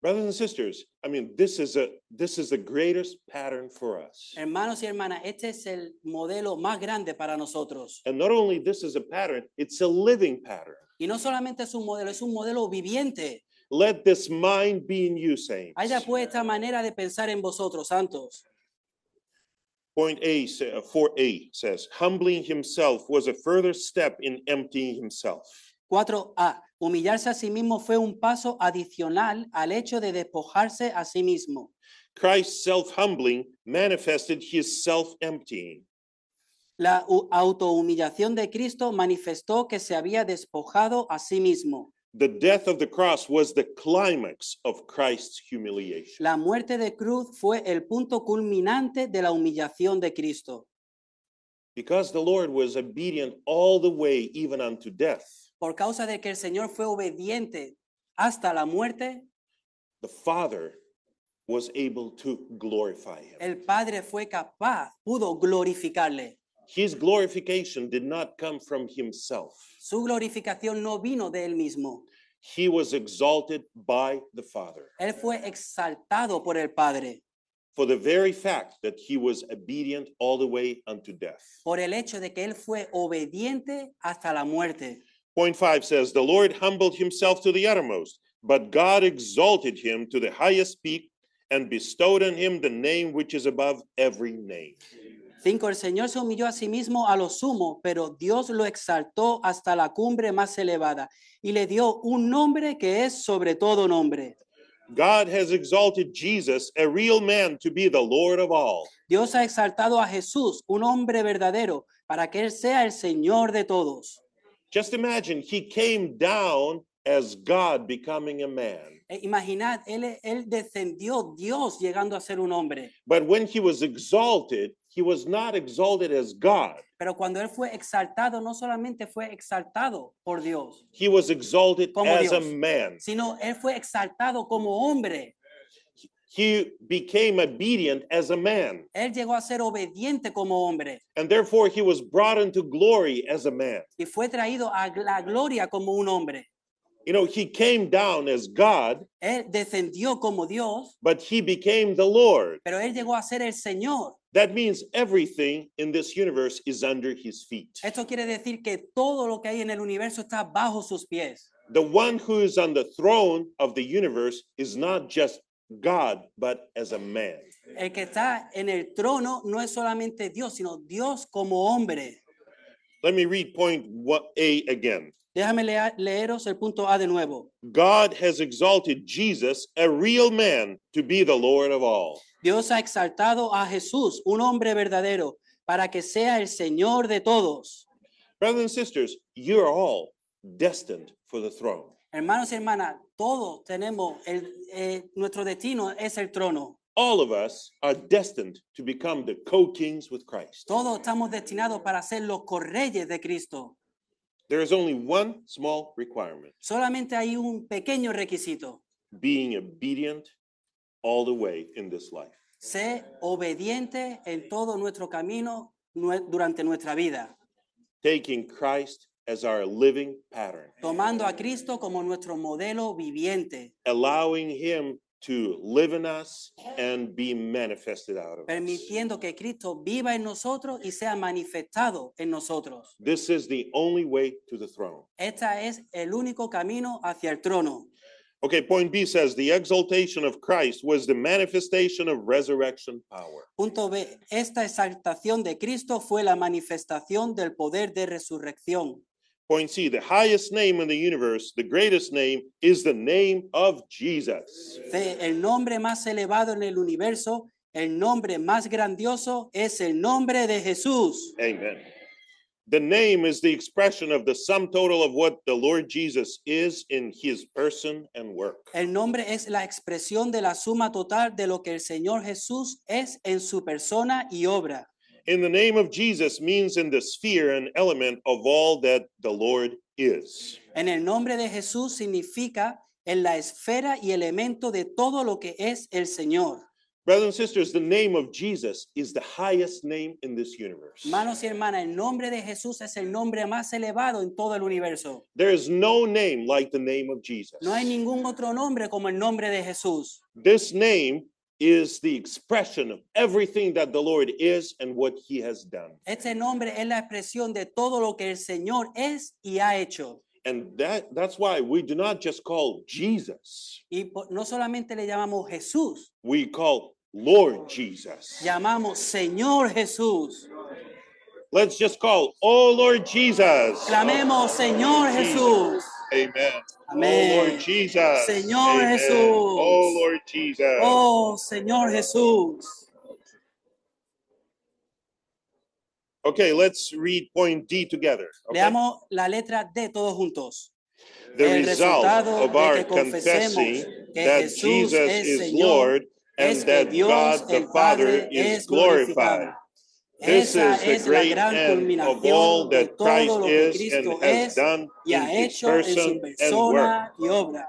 Brothers and sisters, I mean, this is a this is the greatest pattern for us. Hermanos y hermanas, este es el modelo más grande para nosotros. And not only this is a pattern, it's a living pattern. Y no solamente es un modelo, es un modelo viviente. Let this mind be in you, saints. Haya pues esta manera de pensar en vosotros, santos. Point A, sa- four A says, humbling himself was a further step in emptying himself. cuatro A. Humillarse a sí mismo fue un paso adicional al hecho de despojarse a sí mismo. Christ's self-humbling manifested his self-emptying. La hu- autohumillación de Cristo manifestó que se había despojado a sí mismo. The death of the cross was the climax of Christ's humiliation. La muerte de cruz fue el punto culminante de la humillación de Cristo. Because the Lord was obedient all the way, even unto death, Por causa de que el Señor fue obediente hasta la muerte, the Father was able to glorify him. el Padre fue capaz, pudo glorificarle. His glorification did not come from himself. Su glorificación no vino de él mismo. He was exalted by the Father Él fue exaltado por el Padre for the very fact that he was obedient all the way unto death. por el hecho de que él fue obediente hasta la muerte. Point five says, the Lord humbled himself to the uttermost, but God exalted him to the highest peak and bestowed on him the name which is above every name. Cinco, el Señor se humilló a sí mismo a lo sumo, pero Dios lo exaltó hasta la cumbre más elevada y le dio un nombre que es sobre todo nombre. God has exalted Jesus, a real man, to be the Lord of all. Dios ha exaltado a Jesús, un hombre verdadero, para que Él sea el Señor de todos. Just imagine, he came down as God becoming a man. E imaginad, él, él descendió, Dios llegando a ser un hombre. But when he was exalted, he was not exalted as God. Pero cuando Él fue exaltado, no solamente fue exaltado por Dios, He was exalted Como as a Dios. man. sino Él fue exaltado como hombre. He became obedient as a man. Él llegó a ser obediente como hombre And therefore, he was brought into glory as a man. y fue traído a la gloria como un hombre. You know, he came down as God, Él descendió como Dios, but he became the Lord. pero Él llegó a ser el Señor. That means everything in this universe is under his feet. Esto quiere decir que todo lo que hay en el universo está bajo sus pies. The one who is on the throne of the universe is not just God, but as a man. El que está en el trono no es solamente Dios, sino Dios como hombre. Let me read point one A again. Déjame lea- leeros el punto A de nuevo. God has exalted Jesus, a real man, to be the Lord of all. Dios ha exaltado a Jesús, un hombre verdadero, para que sea el Señor de todos. Brothers and sisters, you're all destined for the throne. Hermanos y hermanas, todos tenemos, el, eh, nuestro destino es el trono. All of us are destined to become the co-kings with Christ. Todos estamos destinados para ser los correyes de Cristo. There is only one small requirement, Solamente hay un pequeño requisito. being obedient all the way in this life. Sé obediente en todo nuestro camino nue- durante nuestra vida, Taking Christ as our living pattern, tomando a Cristo como nuestro modelo viviente, allowing him to live in us and be manifested out of us. permitiendo que Cristo viva en nosotros y sea manifestado en nosotros. This is the only way to the throne. Esta es el único camino hacia el trono. Okay, point B says the exaltation of Christ was the manifestation of resurrection power. Punto B. Esta exaltación de Cristo fue la manifestación del poder de resurrección. Point C, the highest name in the universe, the greatest name, is the name of Jesus. C. El nombre más elevado en el universo, el nombre más grandioso es el nombre de Jesús. Amen. The name is the expression of the sum total of what the Lord Jesus is in his person and work. El nombre es la expresión de la suma total de lo que el Señor Jesús es en su persona y obra. In the name of Jesus means in the sphere and element of all that the Lord is. En el nombre de Jesús significa en la esfera y elemento de todo lo que es el Señor. Brothers and sisters, the name of Jesus is the highest name in this universe. Hermanos y hermanas, el nombre de Jesús es el nombre más elevado en todo el universo. There is no name like the name of Jesus. No hay ningún otro nombre como el nombre de Jesús. This name is the expression of everything that the Lord is and what he has done. Este nombre es la expresión de todo lo que el Señor es y ha hecho. And that, that's why we do not just call Jesus. Y po- no solamente le llamamos Jesús, We call Lord Jesus. llamamos Señor Jesús. Let's just call, oh Lord Jesus. Clamemos Señor Jesús. Amen. Amén. Oh Lord Jesus. Señor Amen. Jesús. Oh Lord Jesus. Oh Señor Jesús. Okay, let's read point D together. Okay? Leamos la letra D todos juntos. The El result resultado of de our que confesemos confessing que that Jesús Jesus es is Señor Lord and es que that Dios God the el Father Padre is es glorified. glorificado. This Esa is the es la great gran end of all culminación de that todo Christ lo que is Cristo and has es done y in ha his hecho en su person and work. persona y obra.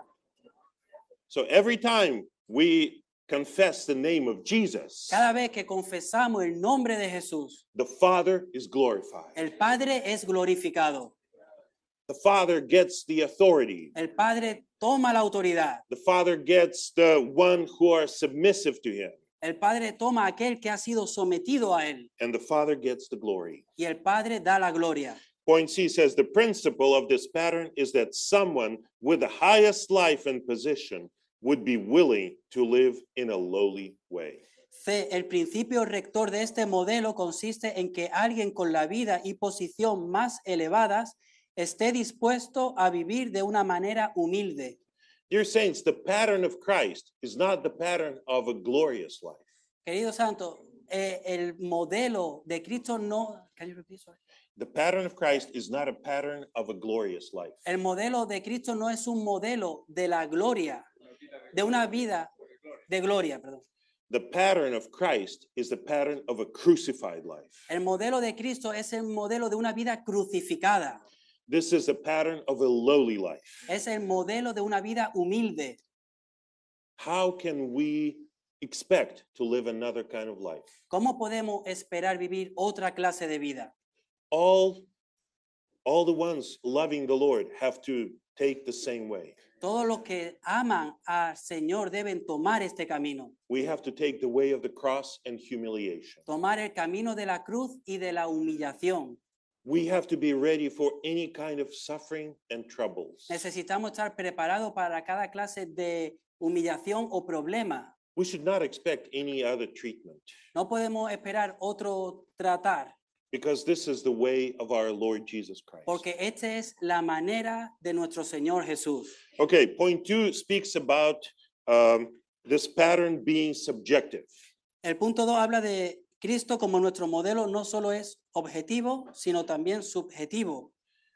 So every time we confess the name of Jesus, Cada vez que confesamos el nombre de Jesús, the Father is glorified. el Padre es glorificado. The Father gets the authority. El Padre toma la autoridad. The Father gets the one who are submissive to him. El Padre toma a aquel que ha sido sometido a él. And the Father gets the glory. Y el Padre da la gloria. Point C says the principle of this pattern is that someone with the highest life and position would be willing to live in a lowly way. C. El principio rector de este modelo consiste en que alguien con la vida y posición más elevadas esté dispuesto a vivir de una manera humilde. Dear saints, the pattern of Christ is not the pattern of a glorious life. Querido santo, eh, el modelo de Cristo no, can you repeat, sorry? The pattern of Christ is not a pattern of a glorious life. El modelo de Cristo no es un modelo de la gloria, de una vida de gloria, perdón. The pattern of Christ is the pattern of a crucified life. El modelo de Cristo es el modelo de una vida crucificada. This is a pattern of a lowly life. Es el modelo de una vida humilde. How can we expect to live another kind of life? ¿Cómo podemos esperar vivir otra clase de vida? All, all the ones loving the Lord have to take the same way. Todos los que aman al Señor deben tomar este camino. We have to take the way of the cross and humiliation. Tomar el camino de la cruz y de la humillación. We have to be ready for any kind of suffering and troubles. Necesitamos estar preparados para cada clase de humillación o problema. We should not expect any other treatment No podemos esperar otro tratar, because this is the way of our Lord Jesus Christ. porque esta es la manera de nuestro Señor Jesús. Okay, point two speaks about um, this pattern being subjective. El punto dos habla de Cristo como nuestro modelo no solo es objetivo, sino también subjetivo.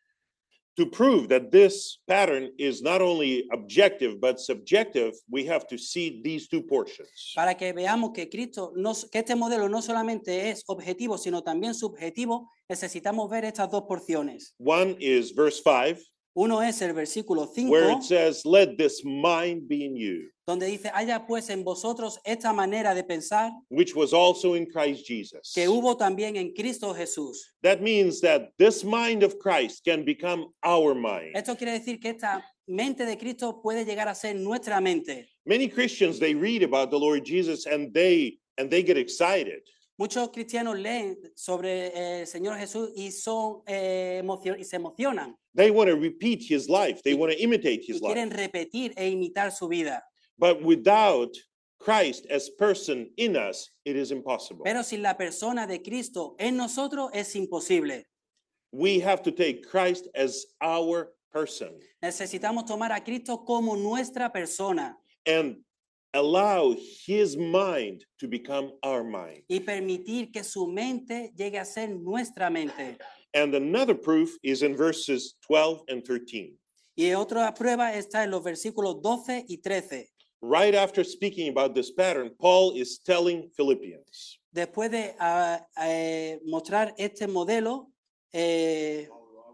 To prove that this pattern is not only objective but subjective, we have to see these two portions. Para que veamos que Cristo, no, que este modelo no solamente es objetivo, sino también subjetivo, necesitamos ver estas dos porciones. One is verse five, Uno es el versículo cinco, where it says, "Let this mind be in you, donde dice, haya pues en vosotros esta manera de pensar which was also in Christ Jesus." que hubo también en Cristo Jesús. That means that this mind of Christ can become our mind. Esto quiere decir que esta mente de Cristo puede llegar a ser nuestra mente. Many Christians, they read about the Lord Jesus and they and they get excited. Muchos cristianos leen sobre eh, el Señor Jesús y, son, eh, emocio- y se emocionan They want to repeat his life. They want to imitate y his quieren life. repetir e imitar su vida. But without Christ as person in us, it is impossible. Pero sin la persona de Cristo en nosotros es imposible. We have to take Christ as our person Necesitamos tomar a Cristo como nuestra persona and allow his mind to become our mind. y permitir que su mente llegue a ser nuestra mente. And another proof is in verses twelve and thirteen. Y otra prueba está en los versículos doce y trece. Right after speaking about this pattern, Paul is telling Philippians, Después de ah, eh, mostrar este modelo, eh,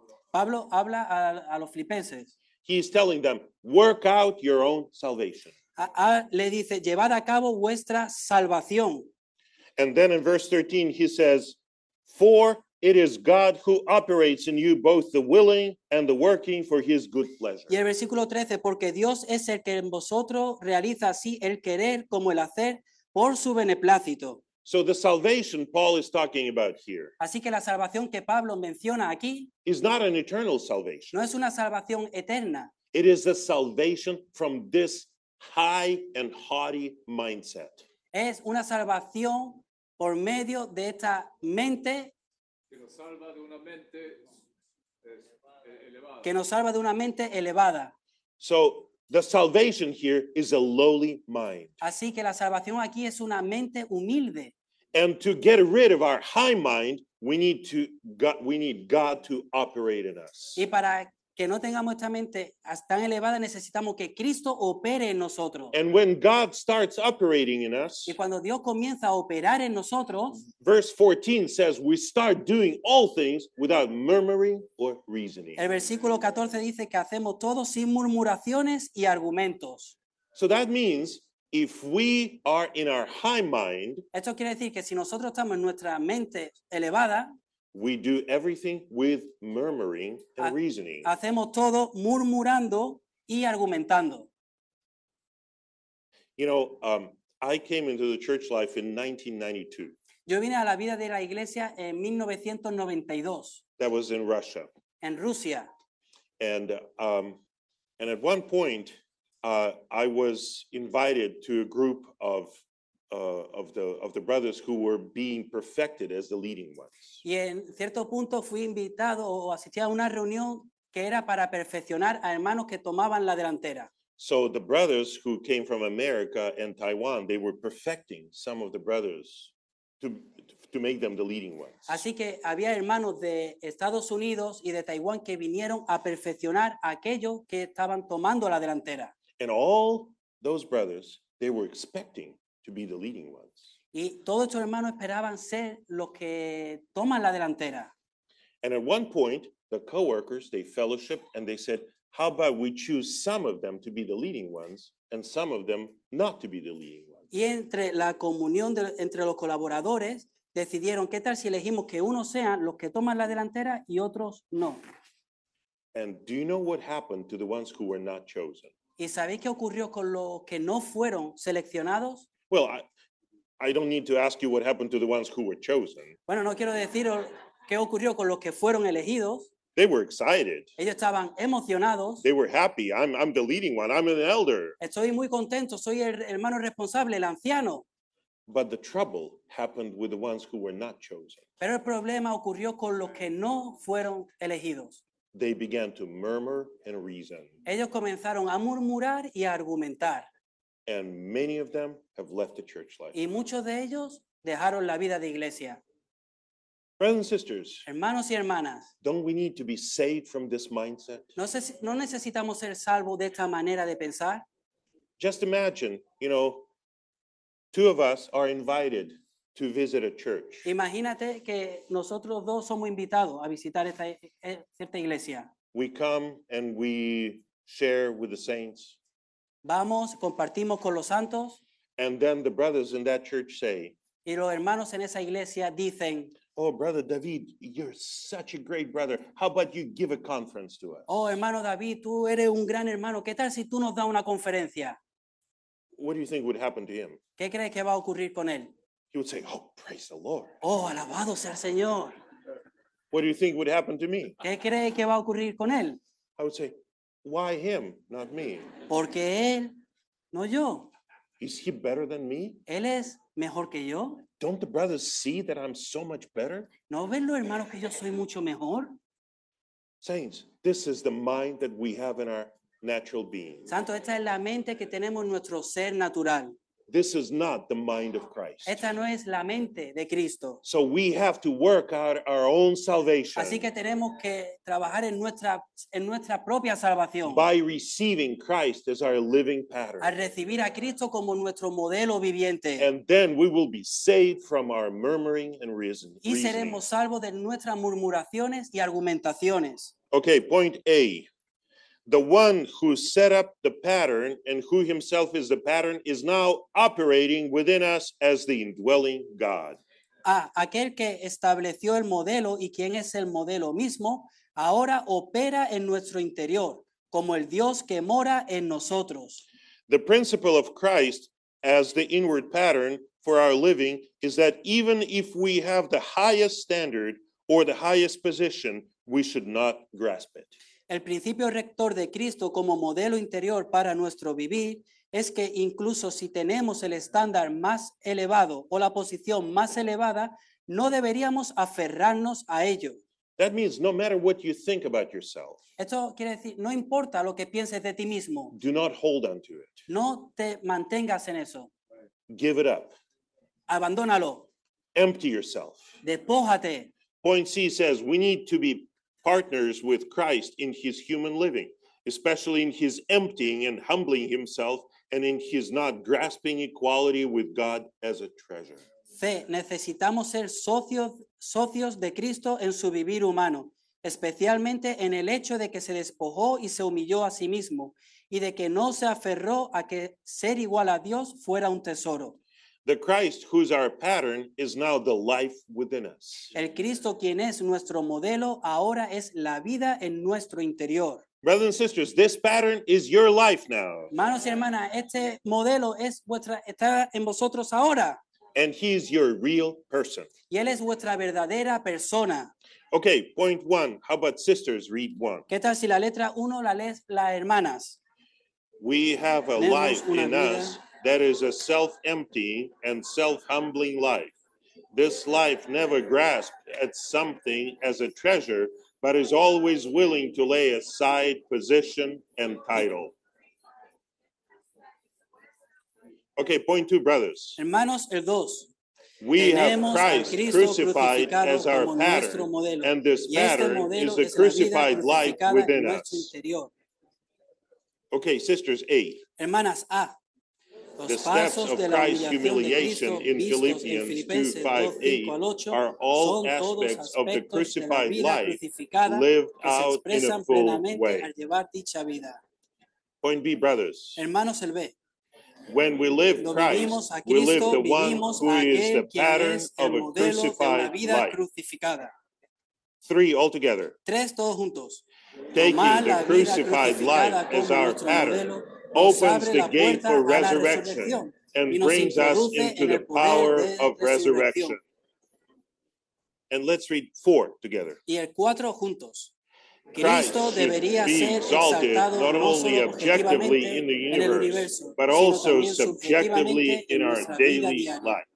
Pablo habla a, a los filipenses. he is telling them, work out your own salvation. a- a- le dice, llevad a cabo vuestra salvación. And then in verse thirteen, he says, for it is God who operates in you both the willing and the working for his good pleasure. Y el versículo trece, porque Dios es el que en vosotros realiza así el querer como el hacer por su beneplácito. So the salvation Paul is talking about here Así que la salvación que Pablo menciona aquí is not an eternal salvation. no es una salvación eterna, It is a salvation from this high and haughty mindset. es una salvación por medio de esta mente Que nos salva de una mente eh, elevada. que nos salva de una mente elevada. So the salvation here is a lowly mind. Así que la salvación aquí es una mente humilde. And to get rid of our high mind, we need to God, we need God to operate in us. Y para que no tengamos esta mente tan elevada, necesitamos que Cristo opere en nosotros. And when God starts operating in us, Y cuando Dios comienza a operar en nosotros, verse fourteen says we start doing all things without murmuring or reasoning. el versículo catorce dice que hacemos todo sin murmuraciones y argumentos. So that means if we are in our high mind, Esto quiere decir que si nosotros estamos en nuestra mente elevada, we do everything with murmuring and Ah, reasoning. hacemos todo murmurando y argumentando. You know, um, I came into the church life in nineteen ninety-two. Yo vine a la vida de la iglesia en mil novecientos noventa y dos, That was in Russia. en Rusia. And um, and at one point, uh, I was invited to a group of uh, of the of the brothers who were being perfected as the leading ones. Y en cierto punto fui invitado o asistí a una reunión que era para perfeccionar a hermanos que tomaban la delantera. So the brothers who came from America and Taiwan, they were perfecting some of the brothers to to make them the leading ones. Así que había hermanos de Estados Unidos y de Taiwán que vinieron a perfeccionar a aquellos que estaban tomando la delantera. And all those brothers, they were expecting to be the leading ones. Y todos estos hermanos esperaban ser los que toman la delantera. And at one point, the coworkers, they fellowship and they said, how about we choose some of them to be the leading ones and some of them not to be the leading ones? Y entre la comunión de- entre los colaboradores decidieron qué tal si elegimos que unos sean los que toman la delantera y otros no. And do you know what happened to the ones who were not chosen? ¿Y sabéis qué ocurrió con los que no fueron seleccionados? Well, I, I don't need to ask you what happened to the ones who were chosen. Bueno, no quiero deciros qué ocurrió con los que fueron elegidos. They were excited. Ellos estaban emocionados. They were happy. I'm, I'm the leading one. I'm an elder. Estoy muy contento, soy el hermano responsable, el anciano. But the trouble happened with the ones who were not chosen. Pero el problema ocurrió con los que no fueron elegidos. They began to murmur and reason. Ellos comenzaron a murmurar y a argumentar. And many of them have left the church life. Y muchos de ellos dejaron la vida de iglesia. Brothers and sisters, Hermanos y hermanas, don't we need to be saved from this mindset? ¿no, sé si- no necesitamos ser salvos de esta manera de pensar? Just imagine, you know, two of us are invited to visit a church. Imagínate que nosotros dos somos invitados a visitar esta, eh, cierta iglesia. We come and we share with the saints. Vamos, compartimos con los santos And then the brothers in that church say, y los hermanos en esa iglesia dicen, oh, Brother David, you're such a great brother. How about you give a conference to us? oh hermano David, tú eres un gran hermano, ¿qué tal si tú nos das una conferencia? What do you think would happen to him? ¿Qué crees que va a ocurrir con él? He would say, oh, praise the Lord. Oh, alabado sea el Señor. What do you think would happen to me? ¿Qué crees que va a ocurrir con él? I would say, why him, not me? Porque él, no yo. Is he better than me? Él es mejor que yo. Don't the brothers see that I'm so much better? ¿No ven los hermanos que yo soy mucho mejor? Saints, this is the mind that we have in our natural being. Santo, esta es la mente que tenemos en nuestro ser natural. This is not the mind of Christ. Esta no es la mente de Cristo. So we have to work out our own salvation Así que tenemos que trabajar en nuestra, en nuestra propia salvación. by receiving Christ as our living Al pattern. recibir a Cristo como nuestro modelo viviente. And then we will be saved from our murmuring and reason- Y reasoning. seremos salvos de nuestras murmuraciones y argumentaciones. Okay, point A. The one who set up the pattern and who himself is the pattern is now operating within us as the indwelling God. A aquel que estableció el modelo y quien es el modelo mismo, ahora opera en nuestro interior, como el Dios que mora en nosotros. The principle of Christ as the inward pattern for our living is that even if we have the highest standard or the highest position, we should not grasp it. El principio rector de Cristo como modelo interior para nuestro vivir es que incluso si tenemos el estándar más elevado o la posición más elevada, no deberíamos aferrarnos a ello. That means no matter what you think about yourself, Esto quiere decir, no importa lo que pienses de ti mismo, do not hold on to it. no te mantengas en eso, Give it up. abandónalo, Empty yourself. despójate. Point C says we need to be partners with Christ in his human living, especially in his emptying and humbling himself and in his not grasping equality with God as a treasure. C. Necesitamos ser socios, socios de Cristo en su vivir humano, especialmente en el hecho de que se despojó y se humilló a sí mismo y de que no se aferró a que ser igual a Dios fuera un tesoro. The Christ who's our pattern is now the life within us. El Cristo quien es nuestro modelo ahora es la vida en nuestro interior. Brothers and sisters, this pattern is your life now. Hermanos y hermanas, este modelo es vuestra, está en vosotros ahora And he's your real person. y Él es vuestra verdadera persona. Okay, point one. How about sisters? Read one. ¿Qué tal si la letra uno la lees las hermanas? We have a Tenemos life una in vida. us that is a self-emptying and self-humbling life. This life never grasped at something as a treasure, but is always willing to lay aside position and title. Okay, point two, brothers. Hermanos, el dos. We have Tenemos a Christ Cristo crucified crucificado as our como nuestro pattern, modelo. and this Y este pattern modelo is the es la vida crucified life crucificada en within nuestro us. interior. Okay, sisters, eight. Hermanas, A. Los The steps pasos of de la Christ's humillación de humiliation Cristo in vistos en Philippians Filipenses two, five, dos, eight cinco al ocho are all son todos aspects of the aspectos de la crucified vida life crucificada lived que se out in a expresan full plenamente way. al llevar dicha vida. Point B, brothers. Hermanos, el B. When we live Lo Christ, vivimos a we live Cristo, the one vivimos who a is the aquel quien pattern es of el a modelo de una crucified vida life. crucificada. Three altogether. Tres, todos juntos. Taking Tomar the la vida crucified life crucificada as como our nuestro pattern modelo nos opens abre the la gate puerta for a la resurrection resurrección and y nos brings us introduce into en the el poder power de of resurrection. resurrección. And let's read four together. Y el cuatro juntos. Christ Cristo should debería be ser exalted exaltado not no only solo objectively objetivamente in the en el universe, universo, but sino also también subjectively subjetivamente in en our nuestra vida daily diaria. life.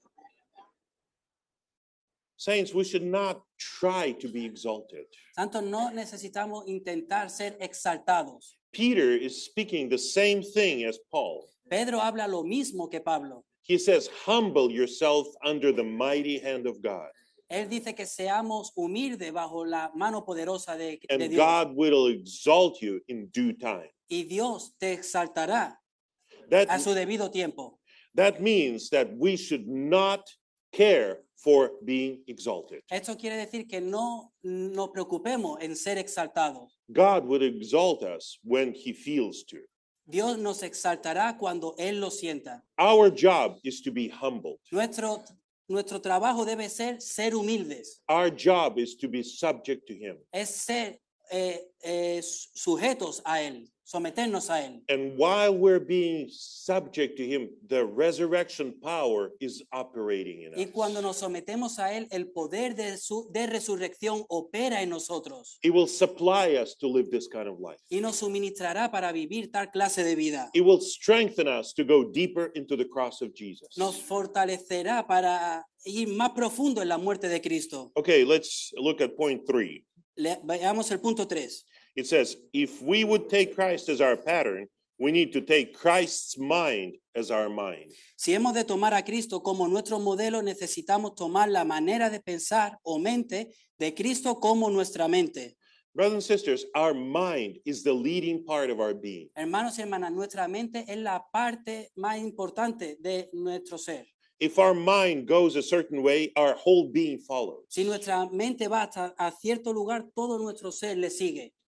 Saints, we should not try to be exalted. Santos, no necesitamos intentar ser exaltados. Peter is speaking the same thing as Paul. Pedro habla lo mismo que Pablo. He says, humble yourself under the mighty hand of God, Él dice que seamos humildes bajo la mano poderosa de, de and Dios. God will exalt you in due time. Y Dios te exaltará a That, su debido tiempo. that means that we should not care for being exalted. Esto quiere decir que no nos preocupemos en ser exaltados. God would exalt us when he feels to. Dios nos exaltará cuando Él lo sienta. Our job is to be humbled. Nuestro, nuestro trabajo debe ser ser humildes, Our job is to be subject to him. es ser eh, eh, sujetos a Él, someternos a Él. And while we're being subject to him, the resurrection power is operating in Y cuando us. nos sometemos a Él, el poder de, su, de resurrección opera en nosotros It will supply us to live this kind of life. y nos suministrará para vivir tal clase de vida. It will strengthen us to go deeper into the cross of Jesus. Nos fortalecerá para ir más profundo en la muerte de Cristo. Okay, let's look at point three. Le, veamos el punto tres. It says, if we would take Christ as our pattern, we need to take Christ's mind as our mind. Si hemos de tomar a Cristo como nuestro modelo, necesitamos tomar la manera de pensar o mente de Cristo como nuestra mente. Brothers and sisters, our mind is the leading part of our being. Hermanos y hermanas, nuestra mente es la parte más importante de nuestro ser. If our mind goes a certain way, our whole being follows. Si nuestra mente va hasta a cierto lugar, todo nuestro ser le sigue.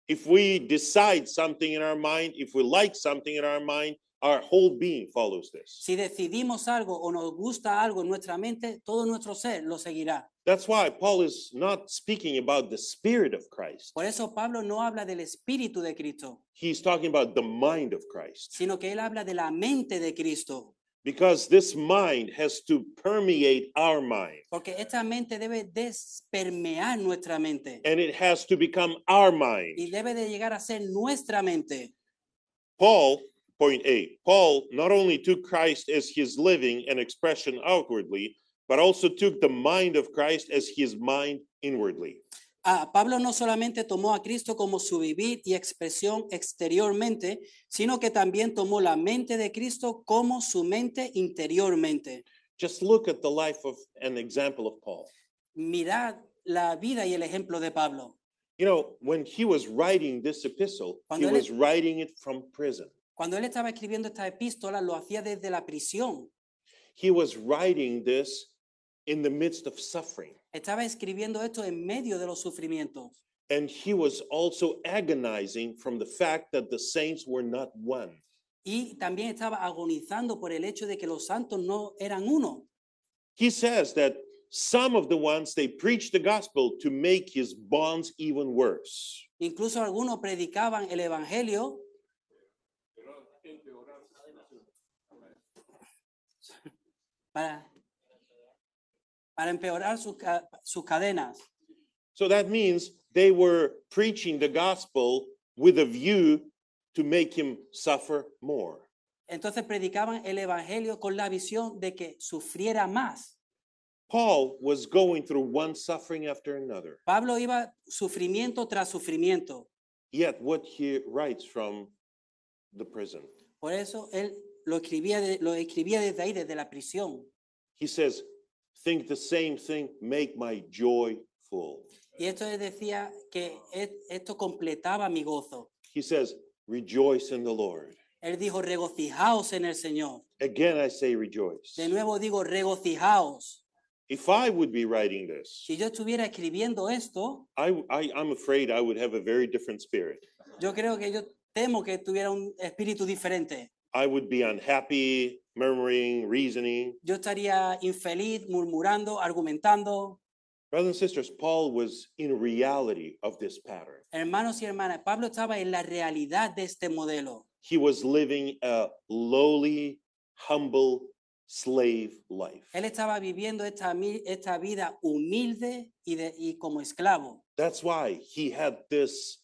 If we decide something in our mind, if we like something in our mind, our whole being follows this. Si decidimos algo o nos gusta algo en nuestra mente, todo nuestro ser lo seguirá. That's why Paul is not speaking about the Spirit of Christ. Por eso Pablo no habla del espíritu de Cristo, He's talking about the mind of Christ. sino que él habla de la mente de Cristo. Because this mind has to permeate our mind. Porque esta mente debe despermear nuestra mente And it has to become our mind. y debe de llegar a ser nuestra mente. Paul, point eight, Paul not only took Christ as his living and expression outwardly, but also took the mind of Christ as his mind inwardly. Ah, Pablo no solamente tomó a Cristo como su vivir y expresión exteriormente, sino que también tomó la mente de Cristo como su mente interiormente. Just look at the life of an example of Paul. Mirad la vida y el ejemplo de Pablo. You know, when he was writing this epistle, he Cuando él- was writing it from prison. Cuando él estaba escribiendo esta epístola, lo hacía desde la prisión. He was writing this in the midst of suffering. Estaba escribiendo esto en medio de los sufrimientos. And he was also agonizing from the fact that the saints were not one. Y también estaba agonizando por el hecho de que los santos no eran uno. He says that some of the ones they preached the gospel to make his bonds even worse. Incluso algunos predicaban el evangelio Pero empeorar su situación. para, para empeorar sus, ca- sus cadenas. So that means they were preaching the gospel with a view to make him suffer more. Entonces predicaban el evangelio con la visión de que sufriera más. Paul was going through one suffering after another. Pablo iba sufrimiento tras sufrimiento. Yet what he writes from the prison, Por eso él lo escribía, de- lo escribía desde ahí, desde la prisión. he says, think the same thing, make my joy full. Y esto él decía que e- esto completaba mi gozo. He says, rejoice in the Lord. Él dijo, regocijaos en el Señor. Again, I say rejoice. De nuevo digo, regocijaos. If I would be writing this, Si yo estuviera escribiendo esto, I, I, I'm afraid I would have a very different spirit. yo creo que yo temo que tuviera un espíritu diferente. I would be unhappy, murmuring, reasoning. Yo estaría infeliz, murmurando, argumentando. Brothers and sisters, Paul was in reality of this pattern. Hermanos y hermanas, Pablo estaba en la realidad de este modelo. He was living a lowly, humble slave life. Él estaba viviendo esta, mi- esta vida humilde y, de- y como esclavo. That's why he had this,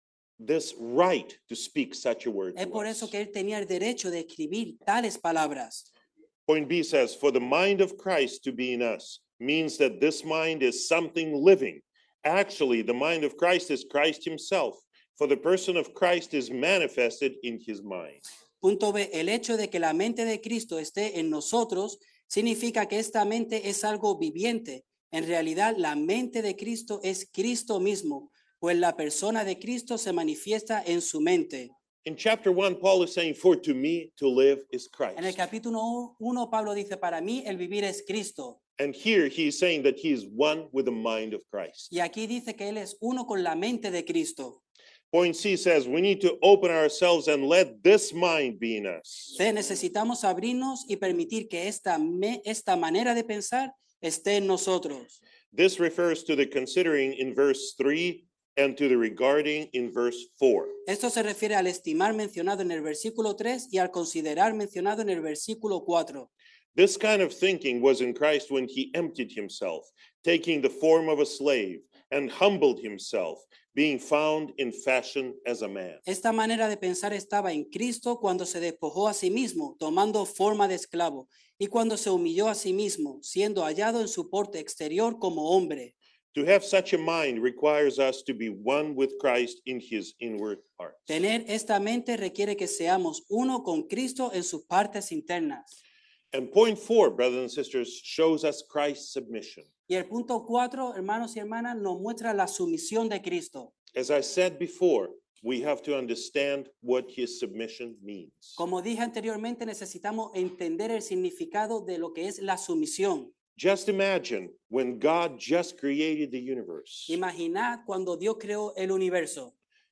this right to speak such a word. Es to por us. eso que él tenía el derecho de escribir tales palabras. Point B says, for the mind of Christ to be in us means that this mind is something living. Actually, the mind of Christ is Christ himself, for the person of Christ is manifested in his mind. Punto B, el hecho de que la mente de Cristo esté en nosotros significa que esta mente es algo viviente. En realidad, la mente de Cristo es Cristo mismo, pues la persona de Cristo se manifiesta en su mente. In chapter one, Paul is saying, for to me to live is En el Christ. capítulo uno, Pablo dice, para mí el vivir es Cristo. And here he is saying that he is one with the mind of Christ. Y aquí dice que él es uno con la mente de Cristo. Point C says, we need to open ourselves and let this mind be in us. C, necesitamos abrirnos y permitir que esta, me- esta manera de pensar esté en nosotros. This refers to the considering in verse three and to the regarding in verse four. Esto se refiere al estimar mencionado en el versículo tres y al considerar mencionado en el versículo cuatro. This kind of thinking was in Christ when he emptied himself, taking the form of a slave, and humbled himself, being found in fashion as a man. Esta manera de pensar estaba en Cristo cuando se despojó a sí mismo, tomando forma de esclavo, y cuando se humilló a sí mismo, siendo hallado en su porte exterior como hombre. To have such a mind requires us to be one with Christ in his inward parts. Tener esta mente requiere que seamos uno con Cristo en sus partes internas. And point four, brothers and sisters, shows us Christ's submission. Y el punto cuatro, hermanos y hermanas, nos muestra la sumisión de Cristo. As I said before, we have to understand what his submission means. Como dije anteriormente, necesitamos entender el significado de lo que es la sumisión. Just imagine when God just created the universe. Imaginad cuando Dios creó el universo.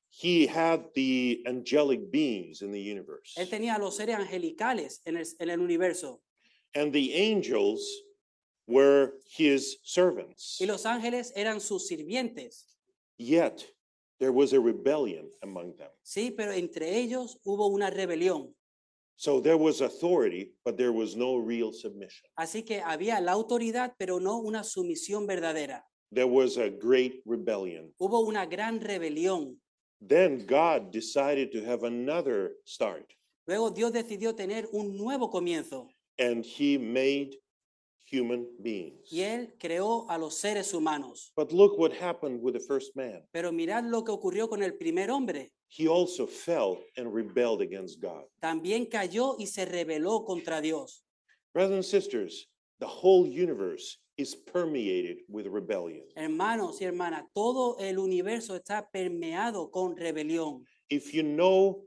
he had the angelic beings in the universe. Él tenía a los seres angelicales en el, en el universo. And the angels were his servants. Y los ángeles eran sus sirvientes. Yet there was a rebellion among them. Sí, pero entre ellos hubo una rebelión. So there was authority, but there was no real submission. Así que había la autoridad, pero no una sumisión verdadera. There was a great rebellion. Hubo una gran rebelión. Then God decided to have another start, Luego Dios decidió tener un nuevo comienzo and he made human beings. y Él creó a los seres humanos. But look what happened with the first man. Pero mirad lo que ocurrió con el primer hombre. He also fell and rebelled against God. También cayó y se rebeló contra Dios. Brothers and sisters, the whole universe is permeated with rebellion. Hermanos y hermanas, todo el universo está permeado con rebelión. If you know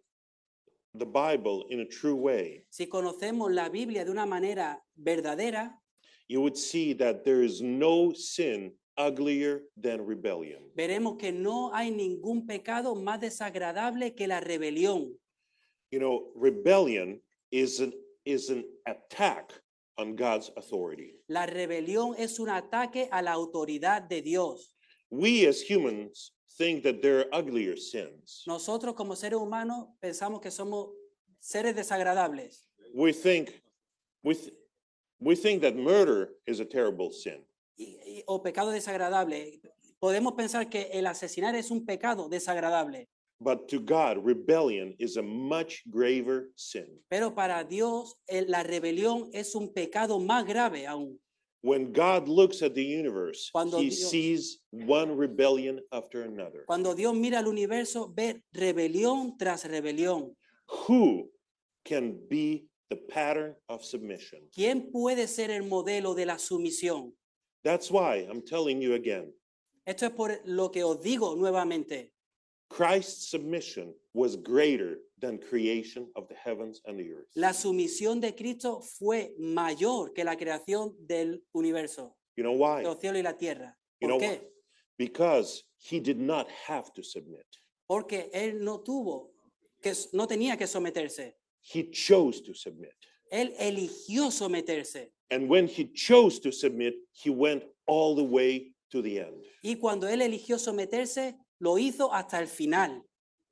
the Bible in a true way, Si conocemos la Biblia de una manera verdadera, you would see that there is no sin uglier than rebellion. veremos que no hay ningún pecado más desagradable que la rebelión. You know, rebellion is an, is an attack on God's authority. La rebelión es un ataque a la autoridad de Dios. We as humans think that there are uglier sins. Nosotros como seres humanos pensamos que somos seres desagradables. We think, we, th- we think that murder is a terrible sin. y- y- o pecado desagradable. Podemos pensar que el asesinar es un pecado desagradable, But to God, rebellion is a much graver sin. pero para Dios el- la rebelión es un pecado más grave aún. When God looks at the universe, Cuando he Dios- sees one rebellion after another. Cuando Dios mira al universo, ve rebelión tras rebelión. Who can be the pattern of submission? ¿Quién puede ser el modelo de la sumisión? That's why I'm telling you again, Esto es por lo que os digo nuevamente. Christ's submission was greater than creation of the heavens and the earth. La sumisión de Cristo fue mayor que la creación del universo, You know why? de los cielos y la tierra. You ¿Por know qué? why? Because he did not have to submit. Porque él no tuvo, que no tenía que someterse. He chose to submit. Él eligió someterse. And when he chose to submit, he went all the way to the end. Y cuando él eligió someterse, lo hizo hasta el final.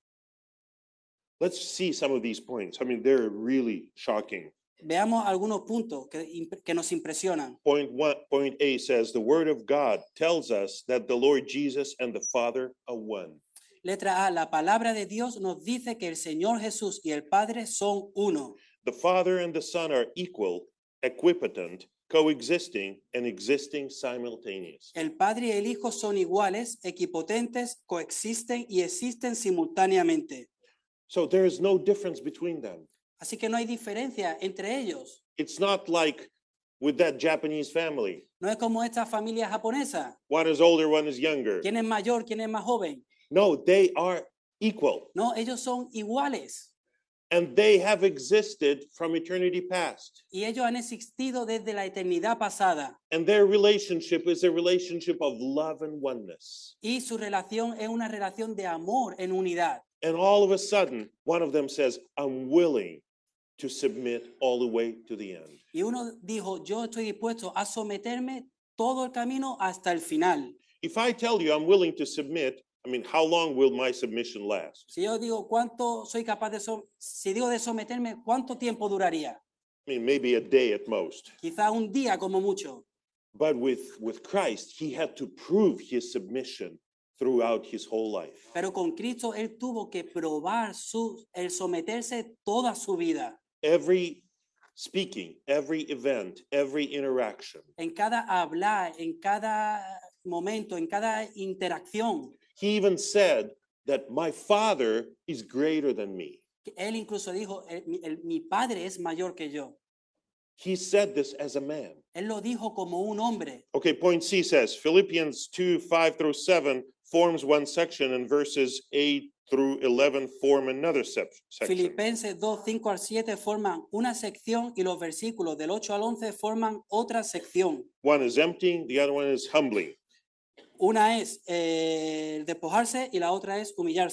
Let's see some of these points. I mean, they're really shocking. Veamos algunos puntos que, imp- que nos impresionan. Point one, point A says, the word of God tells us that the Lord Jesus and the Father are one. Letra A, la palabra de Dios nos dice que el Señor Jesús y el Padre son uno. The Father and the Son are equal, equipotent, coexisting, and existing simultaneously. El Padre y el Hijo son iguales, equipotentes, coexisten y existen simultáneamente. So there is no difference between them. Así que no hay diferencia entre ellos. It's not like with that Japanese family. No es como esta familia japonesa. One is older, one is younger. ¿Quién es mayor? ¿Quién es más joven? No, they are equal. No, ellos son iguales. And they have existed from eternity past. Y ellos han existido desde la eternidad pasada. And their relationship is a relationship of love and oneness. Y su relación es una relación de amor en unidad. And all of a sudden, one of them says, I'm willing to submit all the way to the end. Y uno dijo, yo estoy dispuesto a someterme todo el camino hasta el final. If I tell you I'm willing to submit, I mean, how long will my submission last? Si yo digo cuánto soy capaz de so- si digo de someterme, ¿cuánto tiempo duraría? I mean, maybe a day at most. Quizá un día como mucho. But with, with Christ, he had to prove his submission throughout his whole life. Pero con Cristo él tuvo que probar su, el someterse toda su vida. Every speaking, every event, every interaction, En cada hablar, en cada momento, en cada interacción. he even said that my Father is greater than me. Él incluso dijo, "El- mi- el- mi padre es mayor que yo. He said this as a man. Él lo dijo como un hombre. Okay, point C says Philippians two, five through seven forms one section, and verses eight through eleven form another sep- section. Filipenses dos, cinco al siete forman una sección y los versículos del ocho al once forman otra sección. One is emptying, the other one is humbling. Una es eh, despojarse y la otra es humillarse.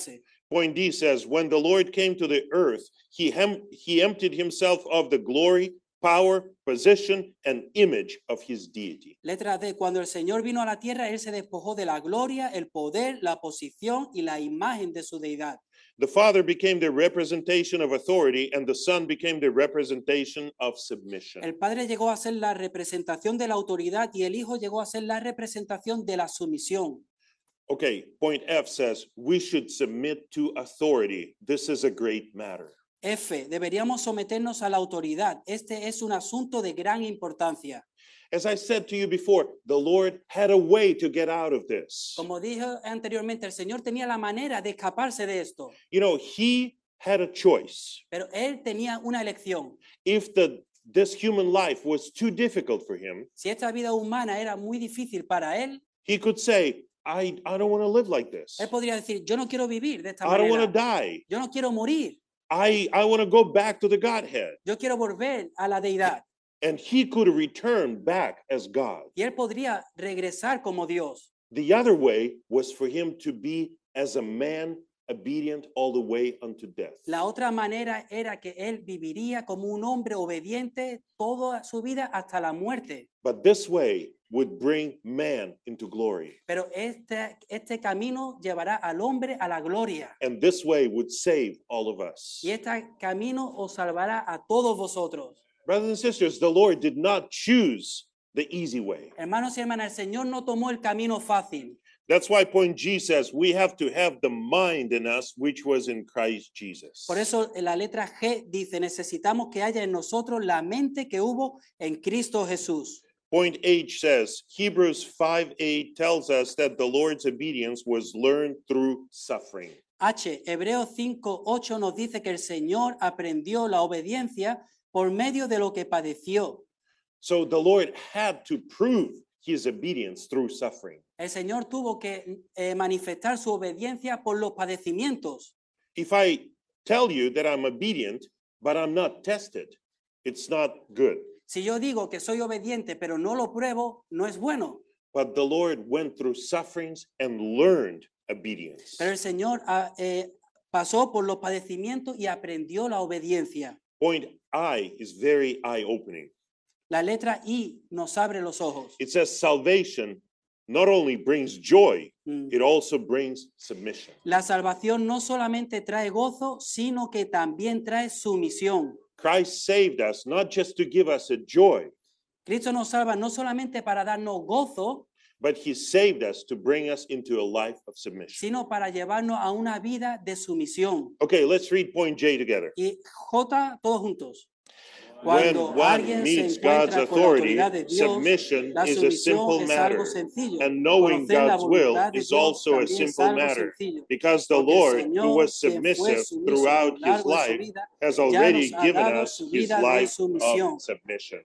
Point D says, when the Lord came to the earth, he, hem- he emptied himself of the glory, power, position, and image of his deity. Letra D, cuando el Señor vino a la tierra, Él se despojó de la gloria, el poder, la posición y la imagen de su deidad. The Father became the representation of authority, and the Son became the representation of submission. El Padre llegó a ser la representación de la autoridad y el Hijo llegó a ser la representación de la sumisión. Okay, point F says, we should submit to authority. This is a great matter. F, deberíamos someternos a la autoridad. Este es un asunto de gran importancia. As I said to you before, the Lord had a way to get out of this. Como dije anteriormente, el Señor tenía la manera de escaparse de esto, You know, he had a choice. pero Él tenía una elección. If the this human life was too difficult for him, Si esta vida humana era muy difícil para Él, he could say, I, I don't want to live like this. Él podría decir, yo no quiero vivir de esta I don't want to manera. die. Yo no quiero morir. I, I want to go back to the Godhead. Yo quiero volver a la deidad. And he could return back as God. Y Él podría regresar como Dios. The other way was for him to be as a man obedient all the way unto death. La otra manera era que Él viviría como un hombre obediente toda su vida hasta la muerte. But this way would bring man into glory. Pero este, este camino llevará al hombre a la gloria. And this way would save all of us. Y este camino os salvará a todos vosotros. Brothers and sisters, the Lord did not choose the easy way. Hermanos y hermanas, el Señor no tomó el camino fácil. That's why point G says we have to have the mind in us which was in Christ Jesus. Por eso la letra G dice, necesitamos que haya en nosotros la mente que hubo en Cristo Jesús. Point H says Hebrews five eight tells us that the Lord's obedience was learned through suffering. H, Hebreos cinco ocho nos dice que el Señor aprendió la obediencia por medio de lo que padeció. So the Lord had to prove his obedience through suffering. El Señor tuvo que eh, manifestar su obediencia por los padecimientos. If I tell you that I'm obedient, but I'm not tested, it's not good. Si yo digo que soy obediente, pero no lo pruebo, no es bueno. But the Lord went through sufferings and learned obedience. Pero el Señor ah, eh, pasó por los padecimientos y aprendió la obediencia. Point I is very eye-opening. La letra I nos abre los ojos. It says salvation not only brings joy, Mm. it also brings submission. La salvación no solamente trae gozo, sino que también trae sumisión. Christ saved us not just to give us a joy, Cristo nos salva no solamente para darnos gozo, but he saved us to bring us into a life of submission. sino para llevarnos a una vida de sumisión. Okay, let's read point J together. Y J, todos juntos. When Cuando one alguien se meets God's encuentra con la authority, autoridad de Dios, submission la is a sumisión simple es matter, algo sencillo. and knowing Conocer la God's will voluntad de is Dios also a también es simple algo matter, sencillo. because the Porque el Lord, Señor, who was quien fue submissive sumiso throughout a lo his largo de su life, vida, has ya already nos ha given dado us su his vida de life sumisión. of submission.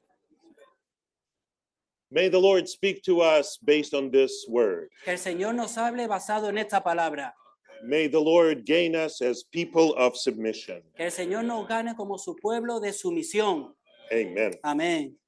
May the Lord speak to us based on this word. Que el Señor nos hable basado en esta palabra. May the Lord gain us as people of submission. Que el Señor nos gane como su pueblo de sumisión. Amen. Amén.